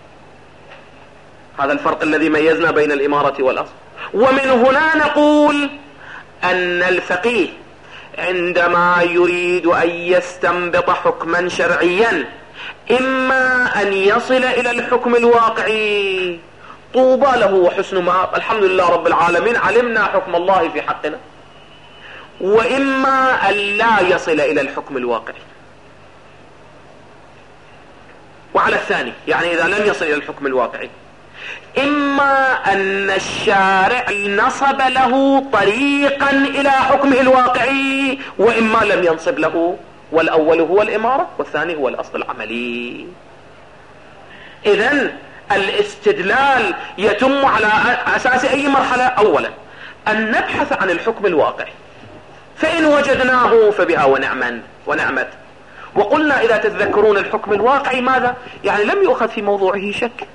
هذا الفرق الذي ميزنا بين الإمارة والأصل. ومن هنا نقول أن الفقيه عندما يريد أن يستنبط حكما شرعيا إما أن يصل إلى الحكم الواقعي، طوبى له وحسن مآب، الحمد لله رب العالمين علمنا حكم الله في حقنا، وإما أن لا يصل إلى الحكم الواقعي. وعلى الثاني يعني إذا لم يصل إلى الحكم الواقعي إما أن الشارع نصب له طريقا إلى حكمه الواقعي، وإما لم ينصب له، والأول هو الإمارة والثاني هو الأصل العملي. إذن الاستدلال يتم على أساس أي مرحلة؟ أولا أن نبحث عن الحكم الواقعي، فإن وجدناه فبها ونعما ونعمت. وقلنا إذا تتذكرون الحكم الواقعي ماذا؟ يعني لم يؤخذ في موضوعه شك.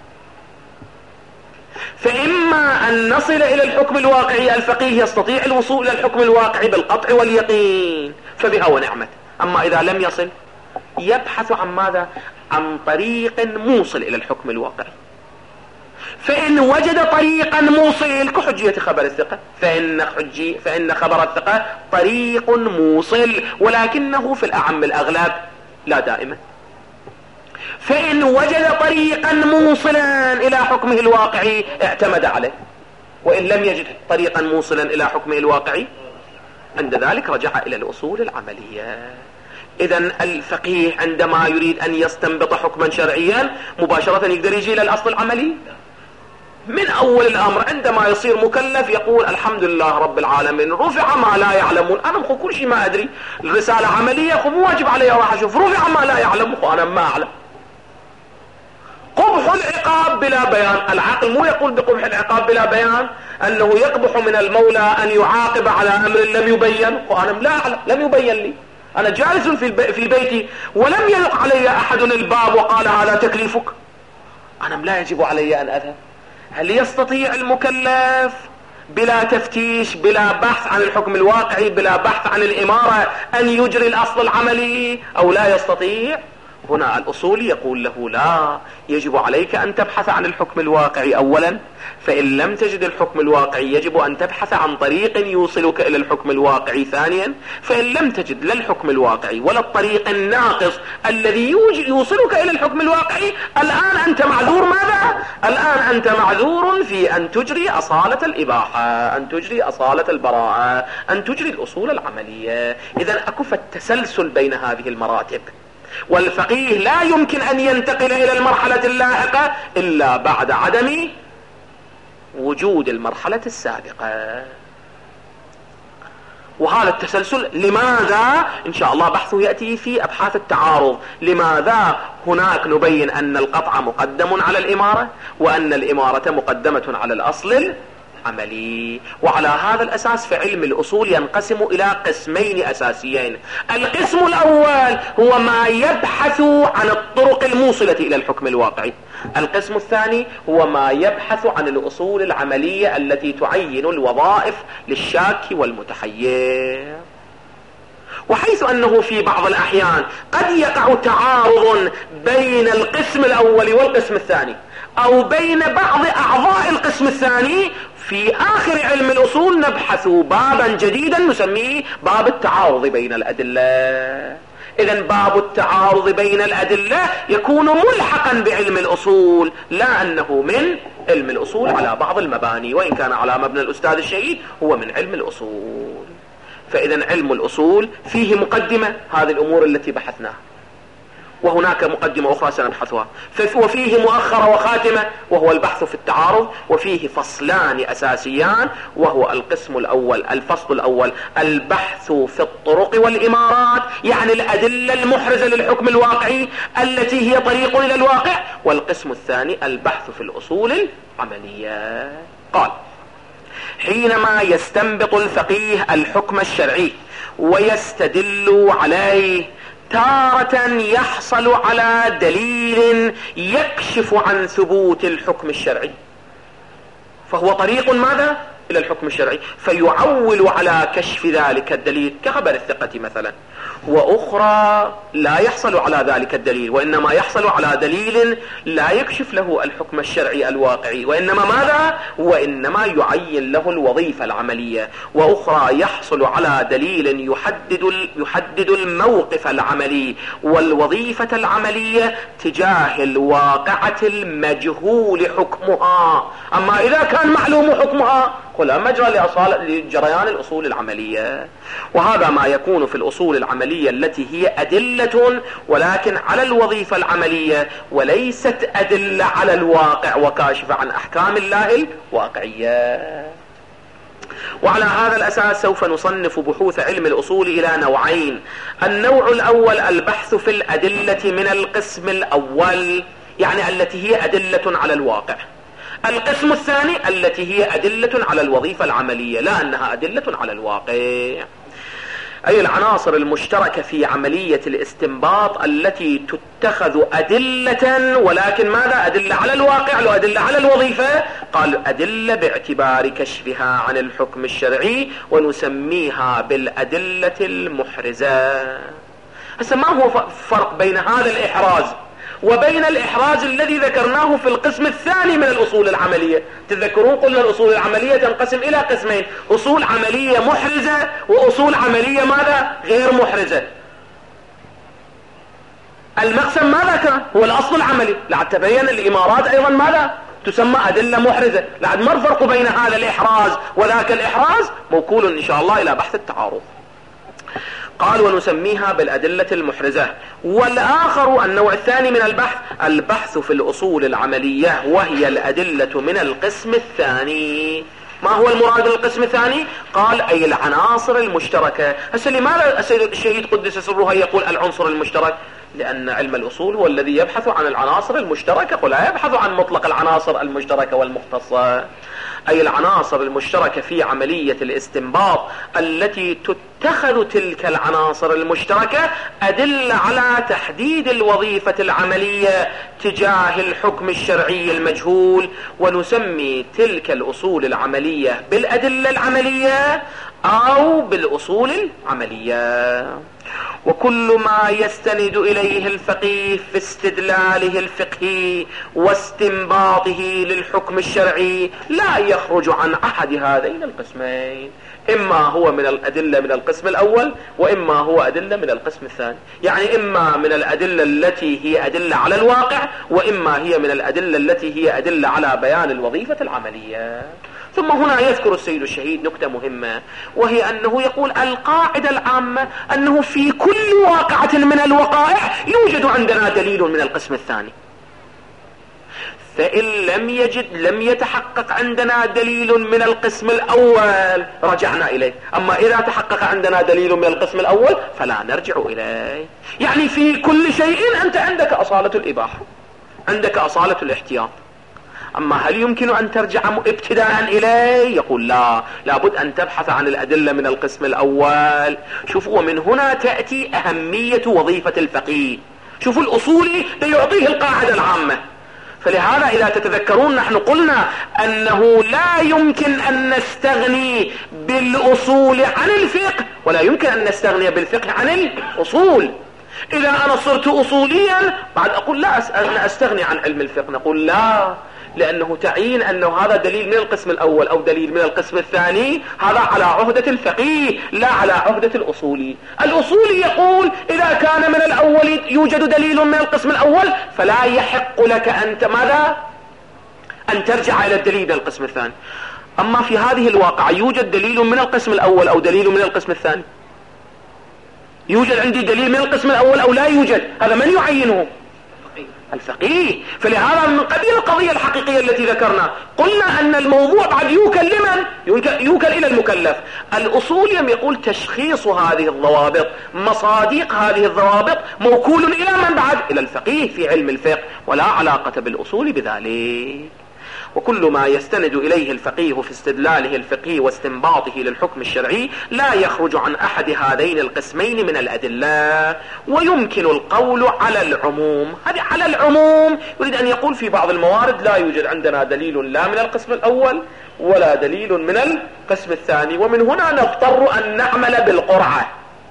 فإما أن نصل إلى الحكم الواقعي، الفقيه يستطيع الوصول إلى الحكم الواقعي بالقطع واليقين فبها ونعمت. أما إذا لم يصل يبحث عن ماذا؟ عن طريق موصل إلى الحكم الواقعي. فإن وجد طريقا موصل كحجية خبر الثقة، فإن, حجي فإن خبر الثقة طريق موصل، ولكنه في الأعم الأغلب لا دائما. فإن وجد طريقا موصلا إلى حكمه الواقعي اعتمد عليه، وإن لم يجد طريقا موصلا إلى حكمه الواقعي عند ذلك رجع إلى الأصول العملية. إذن الفقيه عندما يريد أن يستنبط حكما شرعيا مباشرة يقدر يجي إلى الأصل العملي من أول الأمر. عندما يصير مكلف يقول الحمد لله رب العالمين رفع ما لا يعلمون. أنا مخو كل شيء ما أدري، الرسالة عملية خو مو واجب علي راح أشوف رفع ما لا يعلم، خو أنا ما أعلم. قبح العقاب بلا بيان، العقل مو يقول بقبح العقاب بلا بيان أنه يقبح من المولى أن يعاقب على أمر لم يبين، خو أنا لا أعلم، لم يبين لي، أنا جالس في, في بيتي ولم يلق علي أحد الباب وقال هذا تكليفك، أنا لا يجب علي أن أذهب. هل يستطيع المكلف بلا تفتيش بلا بحث عن الحكم الواقعي بلا بحث عن الإمارة أن يجري الأصل العملي أو لا يستطيع؟ هنا الأصول يقول له لا، يجب عليك أن تبحث عن الحكم الواقعي أولا، فإن لم تجد الحكم الواقعي يجب أن تبحث عن طريق يوصلك إلى الحكم الواقعي ثانيا، فإن لم تجد لا الحكم الواقعي ولا الطريق الناقص الذي يوصلك إلى الحكم الواقعي، الآن أنت معذور. ماذا؟ الآن أنت معذور في أن تجري أصالة الإباحة، أن تجري أصالة البراءة، أن تجري الأصول العملية. إذن أكف التسلسل بين هذه المراتب، والفقيه لا يمكن أن ينتقل إلى المرحلة اللاحقة إلا بعد عدم وجود المرحلة السابقة. وهذا التسلسل لماذا إن شاء الله بحثه يأتي في أبحاث التعارض. لماذا هناك نبين أن القطع مقدم على الإمارة وأن الإمارة مقدمة على الأصل عملي. وعلى هذا الأساس فعلم الأصول ينقسم إلى قسمين أساسيين. القسم الأول هو ما يبحث عن الطرق الموصلة إلى الحكم الواقعي. القسم الثاني هو ما يبحث عن الأصول العملية التي تعين الوظائف للشاك والمتحير. وحيث أنه في بعض الأحيان قد يقع تعارض بين القسم الأول والقسم الثاني أو بين بعض أعضاء القسم الثاني، في آخر علم الأصول نبحث بابا جديدا نسميه باب التعارض بين الأدلة. إذن باب التعارض بين الأدلة يكون ملحقا بعلم الأصول، لا أنه من علم الأصول على بعض المباني، وإن كان على مبنى الأستاذ الشهيد هو من علم الأصول. فإذن علم الأصول فيه مقدمة هذه الأمور التي بحثناها، وهناك مقدمة أخرى سنبحثها، وفيه مؤخرة وخاتمة وهو البحث في التعارض، وفيه فصلان أساسيان وهو القسم الأول الفصل الأول البحث في الطرق والإمارات، يعني الأدلة المحرزة للحكم الواقعي التي هي طريق إلى الواقع، والقسم الثاني البحث في الأصول العملية. قال حينما يستنبط الفقيه الحكم الشرعي ويستدل عليه تارة يحصل على دليل يكشف عن ثبوت الحكم الشرعي، فهو طريق ماذا؟ إلى الحكم الشرعي، فيعول على كشف ذلك الدليل كخبر الثقة مثلا. وأخرى لا يحصل على ذلك الدليل، وإنما يحصل على دليل لا يكشف له الحكم الشرعي الواقعي، وإنما ماذا؟ وإنما يعين له الوظيفة العملية. وأخرى يحصل على دليل يحدد يحدد الموقف العملي والوظيفة العملية تجاه الواقعة المجهول حكمها. أما إذا كان معلوم حكمها فلا مجرى لجريان الأصول العملية. وهذا ما يكون في الأصول العملية العملية التي هي أدلة ولكن على الوظيفة العملية وليست أدلة على الواقع وكاشفة عن أحكام الله الواقعية. وعلى هذا الأساس سوف نصنف بحوث علم الأصول إلى نوعين. النوع الأول البحث في الأدلة من القسم الأول، يعني التي هي أدلة على الواقع. القسم الثاني التي هي أدلة على الوظيفة العملية، لا أنها أدلة على الواقع، أي العناصر المشتركة في عملية الاستنباط التي تتخذ أدلة ولكن ماذا؟ أدلة على الواقع لو أدلة على الوظيفة. قال أدلة باعتبار كشفها عن الحكم الشرعي ونسميها بالأدلة المحرزة. هسه ما هو فرق بين هذا الإحراز وبين الإحراز الذي ذكرناه في القسم الثاني من الأصول العملية؟ تذكرون قلنا الأصول العملية تنقسم إلى قسمين: أصول عملية محرزة وأصول عملية ماذا؟ غير محرزة. المقسم ماذا كان؟ هو الأصل العملي. لعد تبين الإمارات أيضا ماذا؟ تسمى أدلة محرزة. لعد ما الفرق بين هذا الإحراز وذاك الإحراز؟ موكول إن شاء الله إلى بحث التعارض. قال ونسميها بالأدلة المحرزة. والآخر النوع الثاني من البحث البحث في الأصول العملية وهي الأدلة من القسم الثاني. ما هو المراد بالقسم الثاني؟ قال أي العناصر المشتركة. هسه لماذا السيد الشهيد قدس سره يقول العنصر المشترك؟ لأن علم الأصول هو الذي يبحث عن العناصر المشتركة ولا يبحث عن مطلق العناصر المشتركة والمختصة. أي العناصر المشتركة في عملية الاستنباط التي تتخذ تلك العناصر المشتركة أدلة على تحديد الوظيفة العملية تجاه الحكم الشرعي المجهول. ونسمي تلك الأصول العملية بالأدلة العملية أو بالأصول العملية. وكل ما يستند إليه الفقيه في استدلاله الفقهي واستنباطه للحكم الشرعي لا يخرج عن أحد هذين القسمين، إما هو من الأدلة من القسم الأول وإما هو أدلة من القسم الثاني. يعني إما من الأدلة التي هي أدلة على الواقع وإما هي من الأدلة التي هي أدلة على بيان الوظيفة العملية. ثم هنا يذكر السيد الشهيد نكتة مهمة، وهي أنه يقول القاعدة العامة أنه في كل واقعة من الوقائع يوجد عندنا دليل من القسم الثاني، فإن لم يجد لم يتحقق عندنا دليل من القسم الأول رجعنا إليه، أما إذا تحقق عندنا دليل من القسم الأول فلا نرجع إليه. يعني في كل شيء أنت عندك أصالة الإباحة، عندك أصالة الاحتياط، أما هل يمكن أن ترجع ابتداء إليه؟ يقول لا، لابد أن تبحث عن الأدلة من القسم الأول. شوفوا، ومن هنا تأتي أهمية وظيفة الفقيه. شوفوا الأصولي ليعطيه القاعدة العامة. فلهذا إذا تتذكرون نحن قلنا أنه لا يمكن أن نستغني بالأصول عن الفقه ولا يمكن أن نستغني بالفقه عن الأصول. إذا أنا صرت أصوليا بعد أقول لا أنا أستغني عن علم الفقه، نقول لا، لأنه تعيين أنه هذا دليل من القسم الأول أو دليل من القسم الثاني، هذا على عهدة الفقيه لا على عهدة الأصولي. الأصولي يقول إذا كان من الأول يوجد دليل من القسم الأول فلا يحق لك أنت ماذا؟ أن ترجع إلى الدليل من القسم الثاني. أما في هذه الواقعة يوجد دليل من القسم الأول أو دليل من القسم الثاني؟ يوجد عندي دليل من القسم الأول أو لا يوجد؟ هذا من يعينه؟ الفقيه. فلهذا من قبيل القضية الحقيقية التي ذكرنا قلنا أن الموضوع بعد يوكل لمن؟ يوكل إلى المكلف. الأصول يقول تشخيص هذه الضوابط، مصادق هذه الضوابط موكول إلى من بعد؟ إلى الفقيه في علم الفقه، ولا علاقة بالأصول بذلك. وكل ما يستند إليه الفقيه في استدلاله الفقهي واستنباطه للحكم الشرعي لا يخرج عن أحد هذين القسمين من الأدلة. ويمكن القول على العموم. هذه على العموم يريد أن يقول في بعض الموارد لا يوجد عندنا دليل لا من القسم الأول ولا دليل من القسم الثاني، ومن هنا نضطر أن نعمل بالقرعة،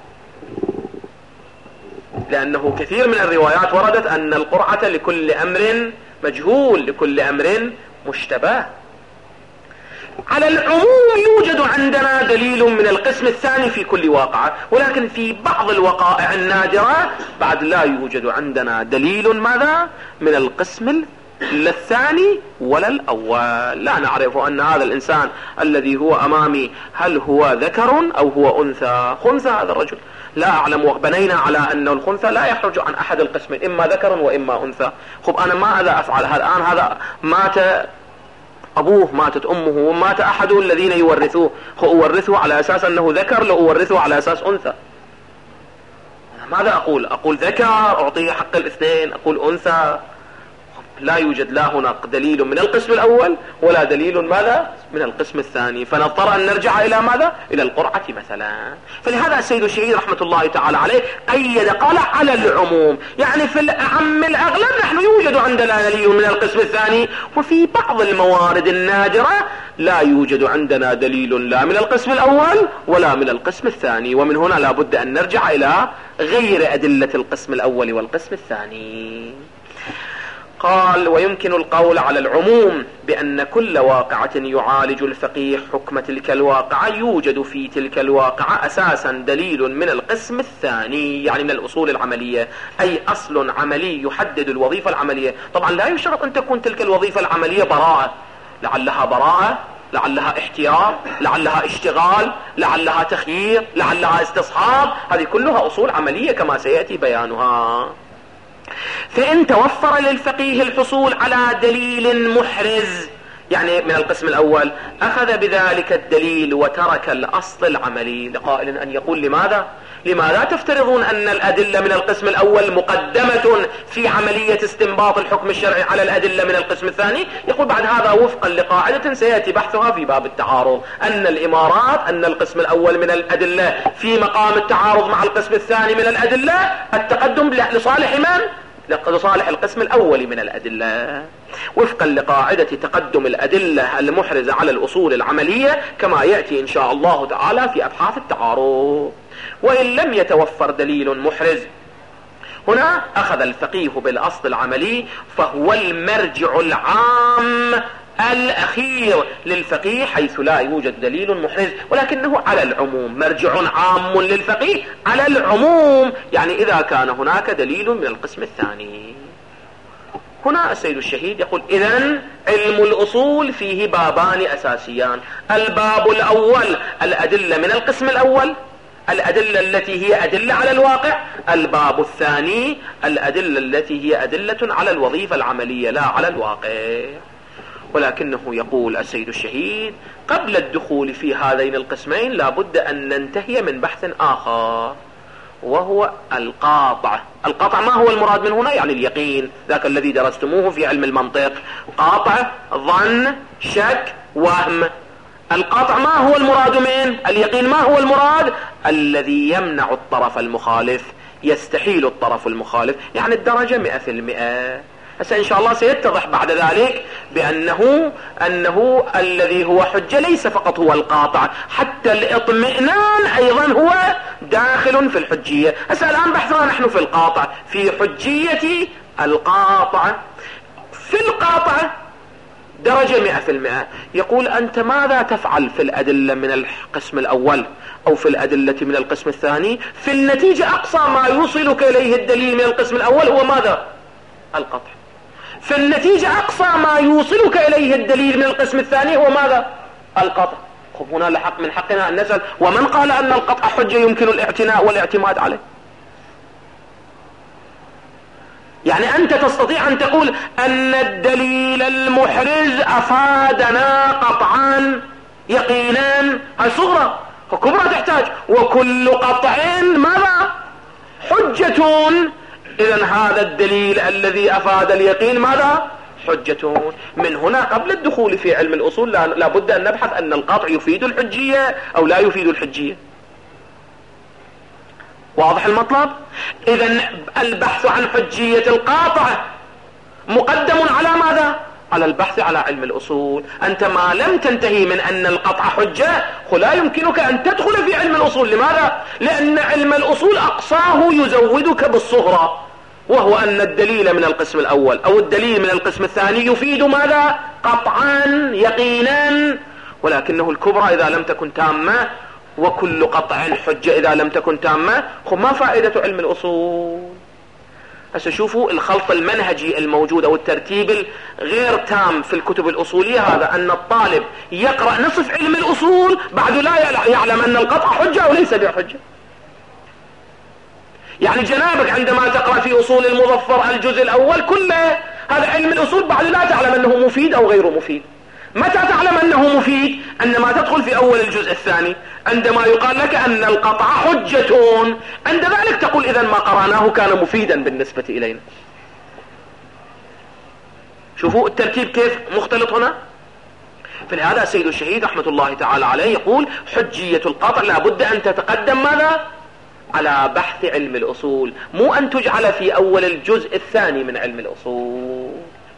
لأنه كثير من الروايات وردت أن القرعة لكل أمر مجهول، لكل أمر مشتبه. على العموم يوجد عندنا دليل من القسم الثاني في كل واقعة، ولكن في بعض الوقائع النادرة بعد لا يوجد عندنا دليل ماذا؟ من القسم الثاني ولا الأول. لا نعرف أن هذا الإنسان الذي هو أمامي هل هو ذكر أو هو أنثى. خنثى هذا الرجل، لا أعلم، وبنينا على أن الخنثى لا يخرج عن أحد القسمين، إما ذكر وإما أنثى. خب أنا ماذا أفعل الآن؟ هذا مات أبوه، ماتت أمه، ومات أحد الذين يورثوه، أورثه على أساس أنه ذكر، لو أورثه على أساس أنثى. ماذا أقول؟ أقول ذكر أعطيه حق الاثنين، أقول أنثى؟ لا يوجد لا هناك دليل من القسم الأول ولا دليل ماذا من القسم الثاني، فنضطر أن نرجع إلى ماذا؟ إلى القرعة مثلا. فلهذا السيد الشهيد رحمة الله تعالى عليه أيد قال على العموم، يعني في الأعم الأغلب نحن يوجد عندنا دليل من القسم الثاني، وفي بعض الموارد النادرة لا يوجد عندنا دليل لا من القسم الأول ولا من القسم الثاني، ومن هنا لا بد أن نرجع إلى غير أدلة القسم الأول والقسم الثاني. قال: ويمكن القول على العموم بأن كل واقعة يعالج الفقيه حكم تلك الواقعة يوجد في تلك الواقعة أساسا دليل من القسم الثاني، يعني من الأصول العملية، أي أصل عملي يحدد الوظيفة العملية. طبعا لا يشترط أن تكون تلك الوظيفة العملية براءة، لعلها براءة، لعلها احتياط، لعلها اشتغال، لعلها تخيير، لعلها استصحاب، هذه كلها أصول عملية كما سيأتي بيانها. فإن توفر للفقيه الحصول على دليل محرز، يعني من القسم الأول، أخذ بذلك الدليل وترك الأصل العملي. لقائل أن يقول: لماذا؟ لماذا تفترضون أن الأدلة من القسم الأول مقدمة في عملية استنباط الحكم الشرعي على الأدلة من القسم الثاني؟ يقول بعد هذا وفقا لقاعدة سيأتي بحثها في باب التعارض، أن الإمارات أن القسم الأول من الأدلة في مقام التعارض مع القسم الثاني من الأدلة، التقدم لصالح من؟ لصالح القسم الأول من الأدلة، وفقا لقاعدة تقدم الأدلة المحرزة على الأصول العملية كما يأتي إن شاء الله تعالى في أبحاث التعارض. وإن لم يتوفر دليل محرز، هنا أخذ الفقيه بالأصل العملي، فهو المرجع العام الأخير للفقيه حيث لا يوجد دليل محرز، ولكنه على العموم، مرجع عام للفقيه على العموم، يعني إذا كان هناك دليل من القسم الثاني. هنا السيد الشهيد يقول: إذن علم الأصول فيه بابان أساسيان، الباب الأول الأدلة من القسم الأول، الأدلة التي هي أدلة على الواقع، الباب الثاني الأدلة التي هي أدلة على الوظيفة العملية لا على الواقع. ولكنه يقول السيد الشهيد: قبل الدخول في هذين القسمين لابد أن ننتهي من بحث آخر، وهو القاطع. القاطع ما هو المراد من هنا؟ يعني اليقين، ذاك الذي درستموه في علم المنطق، قاطع، ظن، شك، وهم. القاطع ما هو المراد من اليقين؟ ما هو المراد؟ الذي يمنع الطرف المخالف، يستحيل الطرف المخالف، يعني الدرجة مئة في المئة. هسه إن شاء الله سيتضح بعد ذلك بأنه أنه الذي هو حجة ليس فقط هو القاطع، حتى الإطمئنان أيضا هو داخل في الحجية. هسه الآن بحثنا نحن في القاطع، في حجية القاطع. في القاطع درجة مئة في المئة. يقول: أنت ماذا تفعل في الأدلة من القسم الأول أو في الأدلة من القسم الثاني؟ في النتيجة أقصى ما يوصلك إليه الدليل من القسم الأول هو ماذا؟ القطع. في النتيجة أقصى ما يوصلك إليه الدليل من القسم الثاني هو ماذا؟ القطع. خب هنا لحق من حقنا أن نسأل: ومن قال أن القطع حجة يمكن الاعتناء والاعتماد عليه؟ يعني أنت تستطيع أن تقول أن الدليل المحرز أفادنا قطعا يقينا، هاي صغرى، وكبرى تحتاج، وكل قطع ماذا؟ حجة. إذن هذا الدليل الذي أفاد اليقين ماذا؟ حجة. من هنا قبل الدخول في علم الأصول لا بد أن نبحث أن القطع يفيد الحجية أو لا يفيد الحجية. واضح المطلب؟ إذن البحث عن حجية القاطع مقدم على ماذا؟ على البحث على علم الأصول. أنت ما لم تنتهي من أن القطع حجة لا يمكنك أن تدخل في علم الأصول. لماذا؟ لأن علم الأصول أقصاه يزودك بالصغرى، وهو أن الدليل من القسم الأول أو الدليل من القسم الثاني يفيد ماذا؟ قطعا يقينا، ولكنه الكبرى إذا لم تكن تامة، وكل قطع حجة إذا لم تكن تامة. خب ما فائدة علم الأصول؟ هسه شوفوا الخلط المنهجي الموجود أو الترتيب الغير تام في الكتب الأصولية، هذا أن الطالب يقرأ نصف علم الأصول بعد لا يعلم أن القطع حجة أو ليس بحجة. يعني جنابك عندما تقرأ في أصول المظفر الجزء الأول كله، هذا علم الأصول بعد لا تعلم أنه مفيد أو غير مفيد. متى تعلم أنه مفيد؟ عندما تدخل في أول الجزء الثاني، عندما يقال لك أن القطع حجة، عند ذلك تقول إذن ما قرأناه كان مفيدا بالنسبة إلينا. شوفوا الترتيب كيف مختلط هنا. فلهذا السيد الشهيد رحمة الله تعالى عليه يقول حجية القطع لابد أن تتقدم ماذا؟ على بحث علم الأصول، مو أن تجعل في أول الجزء الثاني من علم الأصول.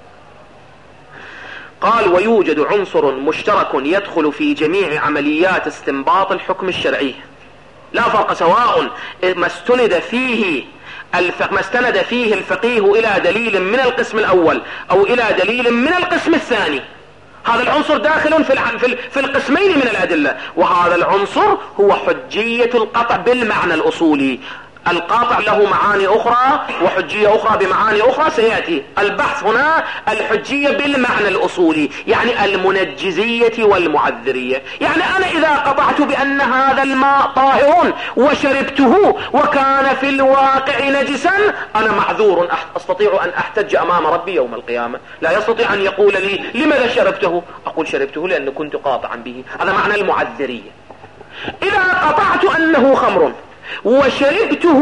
قال ويوجد عنصر مشترك يدخل في جميع عمليات استنباط الحكم الشرعي، لا فرق سواء ما استند فيه ما استند فيه الفقيه إلى دليل من القسم الأول أو إلى دليل من القسم الثاني. هذا العنصر داخل في في القسمين من الأدلة، وهذا العنصر هو حجية القطع بالمعنى الأصولي. القاطع له معاني أخرى وحجية أخرى بمعاني أخرى، سيأتي البحث هنا الحجية بالمعنى الأصولي، يعني المنجزية والمعذرية. يعني أنا إذا قطعت بأن هذا الماء طاهر وشربته وكان في الواقع نجسا، أنا معذور، أستطيع أن أحتج أمام ربي يوم القيامة. لا يستطيع أن يقول لي لماذا شربته؟ أقول شربته لأن كنت قاطعا به. هذا معنى المعذرية. إذا قطعت أنه خمر وشربته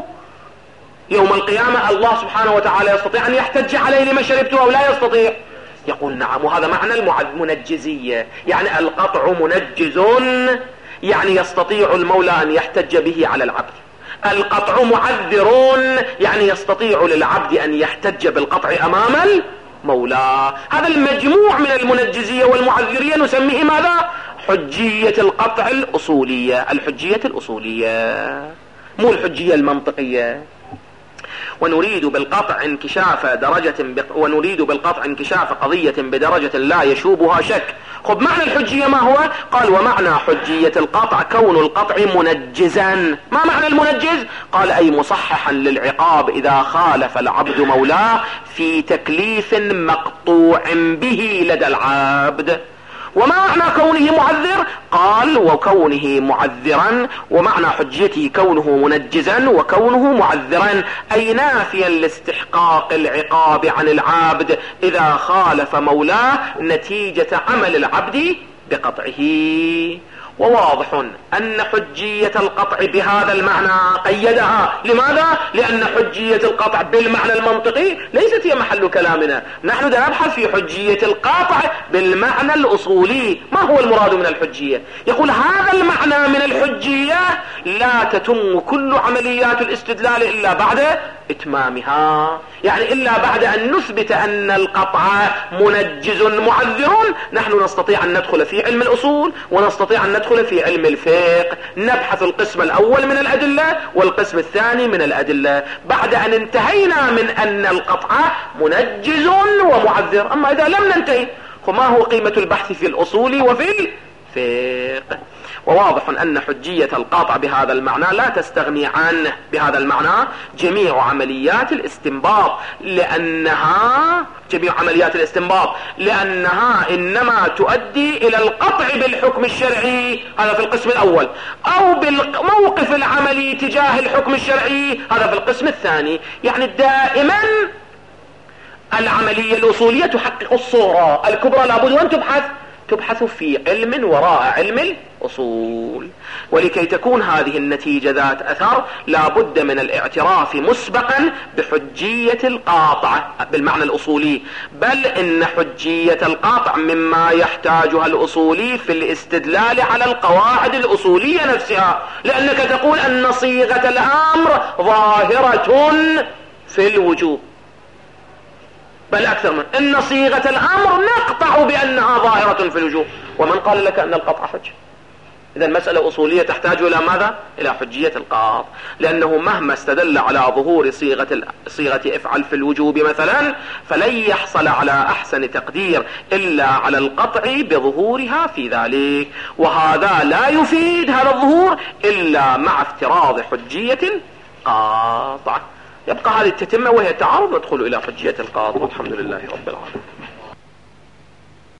يوم القيامة، الله سبحانه وتعالى يستطيع أن يحتج عليه لما شربته أو لا يستطيع؟ يقول نعم. وهذا معنى المنجزية، يعني القطع منجز، يعني يستطيع المولى أن يحتج به على العبد. القطع معذر، يعني يستطيع للعبد أن يحتج بالقطع أمام المولى. هذا المجموع من المنجزية والمعذرية نسميه ماذا؟ حجية القطع الأصولية. الحجية الأصولية مو الحجية المنطقية. ونريد بالقطع انكشاف درجة ب... ونريد بالقطع انكشاف قضية بدرجة لا يشوبها شك. خب معنى الحجية ما هو؟ قال ومعنى حجية القطع كون القطع منجزا. ما معنى المنجز؟ قال أي مصححا للعقاب إذا خالف العبد مولاه في تكليف مقطوع به لدى العبد. وما معنى كونه معذر؟ قال وكونه معذرا، ومعنى حجيته كونه منجزا وكونه معذرا، أي نافيا لاستحقاق العقاب عن العبد إذا خالف مولاه نتيجة عمل العبد بقطعه. وواضح أن حجية القطع بهذا المعنى قيدها. لماذا؟ لأن حجية القطع بالمعنى المنطقي ليست هي محل كلامنا. نحن نبحث في حجية القطع بالمعنى الأصولي. ما هو المراد من الحجية؟ يقول هذا المعنى من الحجية لا تتم كل عمليات الاستدلال إلا بعد إتمامها، يعني إلا بعد أن نثبت أن القطع منجز معذر. نحن نستطيع أن ندخل في علم الأصول ونستطيع أن ندخل في علم الفقه، نبحث القسم الأول من الأدلة والقسم الثاني من الأدلة بعد أن انتهينا من أن القطع منجز ومعذر. أما إذا لم ننتهي فما هو قيمة البحث في الأصول وفي الفقه؟ وواضح أن حجية القاطع بهذا المعنى لا تستغني عنه بهذا المعنى جميع عمليات الاستنباط، لأنها جميع عمليات الاستنباط لأنها إنما تؤدي إلى القطع بالحكم الشرعي، هذا في القسم الأول، أو بالموقف العملي تجاه الحكم الشرعي، هذا في القسم الثاني. يعني دائما العملية الأصولية تحقق الصورة الكبرى، لابد أن تبحث تبحث في علم وراء علم الأصول. ولكي تكون هذه النتيجة ذات أثر لا بد من الاعتراف مسبقا بحجية القاطع بالمعنى الأصولي، بل إن حجية القاطع مما يحتاجها الأصولي في الاستدلال على القواعد الأصولية نفسها، لأنك تقول أن صيغة الأمر ظاهرة في الوجوب، بل أكثر من إن صيغة الأمر نقطع بأنها ظاهرة في الوجوب. ومن قال لك أن القطع حجة؟ إذا المسألة أصولية تحتاج إلى ماذا؟ إلى حجية القاطع، لأنه مهما استدل على ظهور صيغة صيغة افعل في الوجوب مثلا فلن يحصل على أحسن تقدير إلا على القطع بظهورها في ذلك، وهذا لا يفيد هذا الظهور إلا مع افتراض حجية القاطع. يبقى هذه التتمة وهي تعارض ندخل إلى حجية القاطع. والحمد لله رب العالمين.